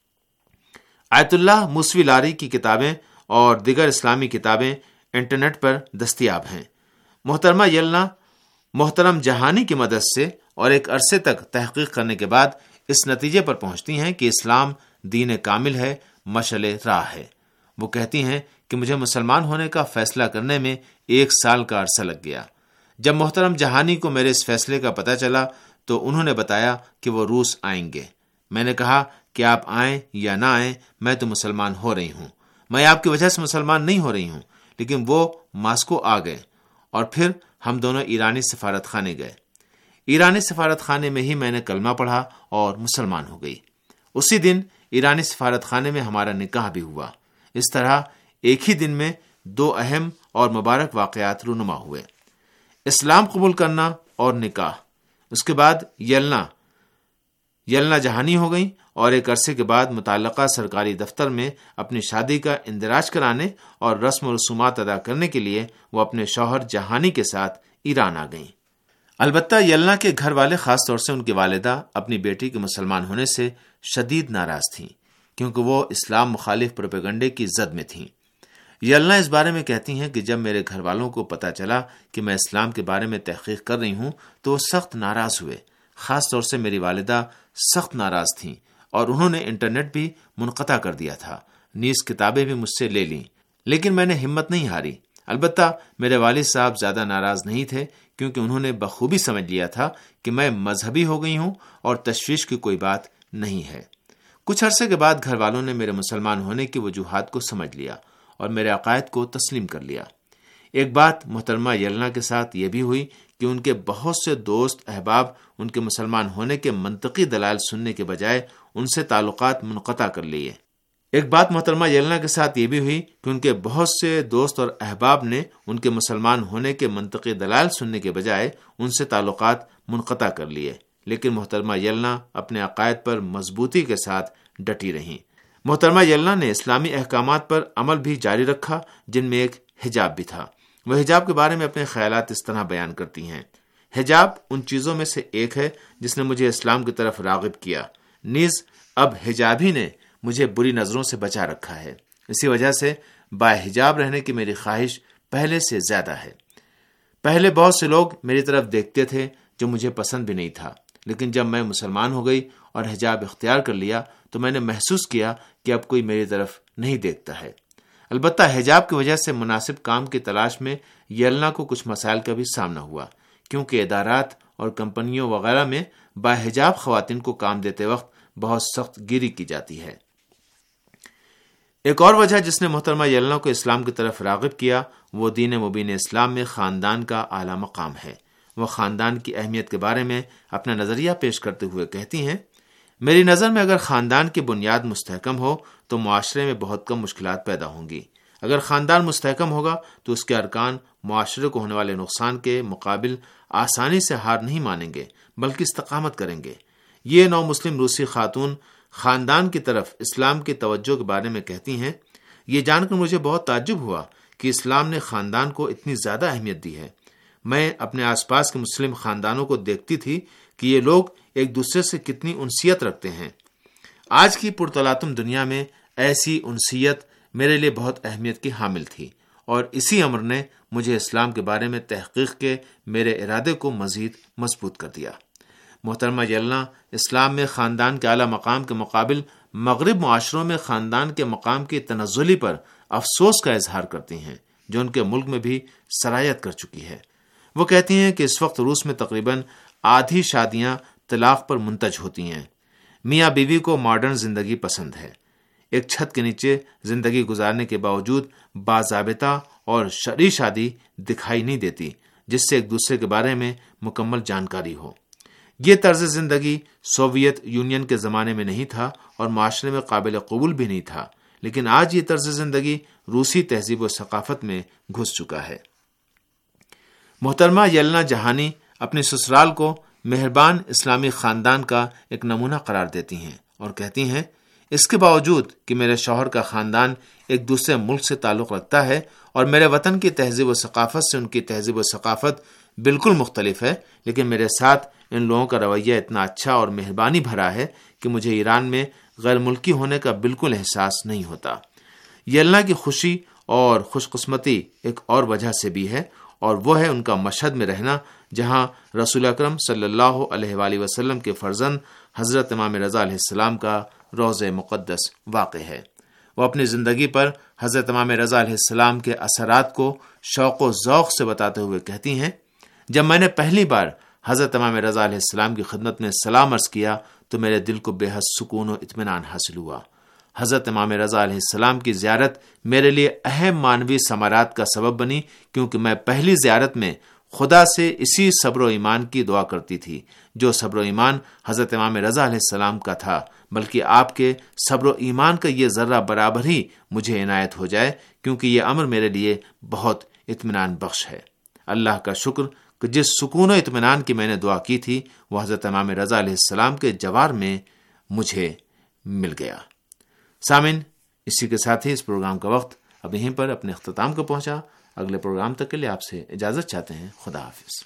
آیت اللہ موسوی لاری کی کتابیں اور دیگر اسلامی کتابیں انٹرنیٹ پر دستیاب ہیں. محترمہ یلنا محترم جہانی کی مدد سے اور ایک عرصے تک تحقیق کرنے کے بعد اس نتیجے پر پہنچتی ہیں کہ اسلام دین کامل ہے، مشعل راہ ہے۔ وہ کہتی ہیں کہ مجھے مسلمان ہونے کا فیصلہ کرنے میں ایک سال کا عرصہ لگ گیا۔ جب محترم جہانی کو میرے اس فیصلے کا پتہ چلا تو انہوں نے بتایا کہ وہ روس آئیں گے۔ میں نے کہا کہ آپ آئیں یا نہ آئیں، میں تو مسلمان ہو رہی ہوں، میں آپ کی وجہ سے مسلمان نہیں ہو رہی ہوں۔ لیکن وہ ماسکو آ گئے اور پھر ہم دونوں ایرانی سفارت خانے گئے۔ ایرانی سفارت خانے میں ہی میں نے کلمہ پڑھا اور مسلمان ہو گئی۔ اسی دن ایرانی سفارت خانے میں ہمارا نکاح بھی ہوا۔ اس طرح ایک ہی دن میں دو اہم اور مبارک واقعات رونما ہوئے، اسلام قبول کرنا اور نکاح۔ اس کے بعد یلنا یلنا جہانی ہو گئی اور ایک عرصے کے بعد متعلقہ سرکاری دفتر میں اپنی شادی کا اندراج کرانے اور رسم و رسومات ادا کرنے کے لیے وہ اپنے شوہر جہانی کے ساتھ ایران آ گئیں۔ البتہ یلنا کے گھر والے، خاص طور سے ان کی والدہ، اپنی بیٹی کے مسلمان ہونے سے شدید ناراض تھیں، کیونکہ وہ اسلام مخالف پروپیگنڈے کی زد میں تھیں۔ یلنا اس بارے میں کہتی ہیں کہ جب میرے گھر والوں کو پتہ چلا کہ میں اسلام کے بارے میں تحقیق کر رہی ہوں تو وہ سخت ناراض ہوئے۔ خاص طور سے میری والدہ سخت ناراض تھیں اور انہوں نے انٹرنیٹ بھی منقطع کر دیا تھا، نیز کتابیں بھی مجھ سے لے لیں، لیکن میں نے ہمت نہیں ہاری۔ البتہ میرے والد صاحب زیادہ ناراض نہیں تھے، کیونکہ انہوں نے بخوبی سمجھ لیا تھا کہ میں مذہبی ہو گئی ہوں اور تشویش کی کوئی بات نہیں ہے۔ کچھ عرصے کے بعد گھر والوں نے میرے مسلمان ہونے کی وجوہات کو سمجھ لیا اور میرے عقائد کو تسلیم کر لیا۔ ایک بات محترمہ یلنا کے ساتھ یہ بھی ہوئی کہ ان کے بہت سے دوست احباب ان کے مسلمان ہونے کے منطقی دلائل سننے کے بجائے ان سے تعلقات منقطع کر لیے۔ ایک بات محترمہ یلنا کے ساتھ یہ بھی ہوئی کہ ان کے بہت سے دوست اور احباب نے ان کے مسلمان ہونے کے منطقی دلائل سننے کے بجائے ان سے تعلقات منقطع کر لیے، لیکن محترمہ یلنا اپنے عقائد پر مضبوطی کے ساتھ ڈٹی رہیں۔ محترمہ یلنا نے اسلامی احکامات پر عمل بھی جاری رکھا، جن میں ایک حجاب بھی تھا۔ وہ حجاب کے بارے میں اپنے خیالات اس طرح بیان کرتی ہیں: حجاب ان چیزوں میں سے ایک ہے جس نے مجھے اسلام کی طرف راغب کیا، نیز اب حجاب ہی نے مجھے بری نظروں سے بچا رکھا ہے۔ اسی وجہ سے با حجاب رہنے کی میری خواہش پہلے سے زیادہ ہے۔ پہلے بہت سے لوگ میری طرف دیکھتے تھے جو مجھے پسند بھی نہیں تھا، لیکن جب میں مسلمان ہو گئی اور حجاب اختیار کر لیا تو میں نے محسوس کیا کہ اب کوئی میری طرف نہیں دیکھتا ہے۔ البتہ حجاب کی وجہ سے مناسب کام کی تلاش میں یلنا کو کچھ مسائل کا بھی سامنا ہوا، کیونکہ ادارات اور کمپنیوں وغیرہ میں با حجاب خواتین کو کام دیتے وقت بہت سخت گیری کی جاتی ہے۔ ایک اور وجہ جس نے محترمہ یلنا کو اسلام کی طرف راغب کیا وہ دین مبین اسلام میں خاندان کا اعلیٰ مقام ہے۔ وہ خاندان کی اہمیت کے بارے میں اپنا نظریہ پیش کرتے ہوئے کہتی ہیں: میری نظر میں اگر خاندان کی بنیاد مستحکم ہو تو معاشرے میں بہت کم مشکلات پیدا ہوں گی۔ اگر خاندان مستحکم ہوگا تو اس کے ارکان معاشرے کو ہونے والے نقصان کے مقابل آسانی سے ہار نہیں مانیں گے بلکہ استقامت کریں گے۔ یہ نو مسلم روسی خاتون خاندان کی طرف اسلام کی توجہ کے بارے میں کہتی ہیں: یہ جان کر مجھے بہت تعجب ہوا کہ اسلام نے خاندان کو اتنی زیادہ اہمیت دی ہے۔ میں اپنے آس پاس کے مسلم خاندانوں کو دیکھتی تھی کہ یہ لوگ ایک دوسرے سے کتنی انسیت رکھتے ہیں۔ آج کی پرتلاطم دنیا میں ایسی انسیت میرے لیے بہت اہمیت کی حامل تھی، اور اسی امر نے مجھے اسلام کے بارے میں تحقیق کے میرے ارادے کو مزید مضبوط کر دیا۔ محترمہ یلنا اسلام میں خاندان کے اعلیٰ مقام کے مقابل مغرب معاشروں میں خاندان کے مقام کی تنزلی پر افسوس کا اظہار کرتی ہیں، جو ان کے ملک میں بھی سرایت کر چکی ہے۔ وہ کہتی ہیں کہ اس وقت روس میں تقریباً آدھی شادیاں طلاق پر منتج ہوتی ہیں۔ میاں بیوی کو ماڈرن زندگی پسند ہے، ایک چھت کے نیچے زندگی گزارنے کے باوجود باضابطہ اور شرعی شادی دکھائی نہیں دیتی جس سے ایک دوسرے کے بارے میں مکمل جانکاری ہو۔ یہ طرز زندگی سوویت یونین کے زمانے میں نہیں تھا اور معاشرے میں قابل قبول بھی نہیں تھا، لیکن آج یہ طرز زندگی روسی تہذیب و ثقافت میں گھس چکا ہے۔ محترمہ یلنا جہانی اپنے سسرال کو مہربان اسلامی خاندان کا ایک نمونہ قرار دیتی ہیں اور کہتی ہیں: اس کے باوجود کہ میرے شوہر کا خاندان ایک دوسرے ملک سے تعلق رکھتا ہے اور میرے وطن کی تہذیب و ثقافت سے ان کی تہذیب و ثقافت بالکل مختلف ہے، لیکن میرے ساتھ ان لوگوں کا رویہ اتنا اچھا اور مہربانی بھرا ہے کہ مجھے ایران میں غیر ملکی ہونے کا بالکل احساس نہیں ہوتا۔ یلنا کی خوشی اور خوش قسمتی ایک اور وجہ سے بھی ہے، اور وہ ہے ان کا مشہد میں رہنا جہاں رسول اکرم صلی اللہ علیہ وآلہ وسلم کے فرزند حضرت امام رضا علیہ السلام کا روضہ مقدس واقع ہے۔ وہ اپنی زندگی پر حضرت امام رضا علیہ السلام کے اثرات کو شوق و ذوق سے بتاتے ہوئے کہتی ہیں، جب میں نے پہلی بار حضرت امام رضا علیہ السلام کی خدمت میں سلام عرض کیا تو میرے دل کو بے حد سکون و اطمینان حاصل ہوا۔ حضرت امام رضا علیہ السلام کی زیارت میرے لیے اہم معنوی ثمرات کا سبب بنی، کیونکہ میں پہلی زیارت میں خدا سے اسی صبر و ایمان کی دعا کرتی تھی جو صبر و ایمان حضرت امام رضا علیہ السلام کا تھا، بلکہ آپ کے صبر و ایمان کا یہ ذرہ برابر ہی مجھے عنایت ہو جائے، کیونکہ یہ امر میرے لیے بہت اطمینان بخش ہے۔ اللہ کا شکر کہ جس سکون و اطمینان کی میں نے دعا کی تھی وہ حضرت امام رضا علیہ السلام کے جوار میں مجھے مل گیا۔ سامن، اسی کے ساتھ ہی اس پروگرام کا وقت اب یہیں پر اپنے اختتام کو پہنچا۔ اگلے پروگرام تک کے لیے آپ سے اجازت چاہتے ہیں۔ خدا حافظ۔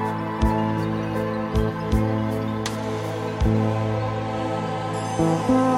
Thank you.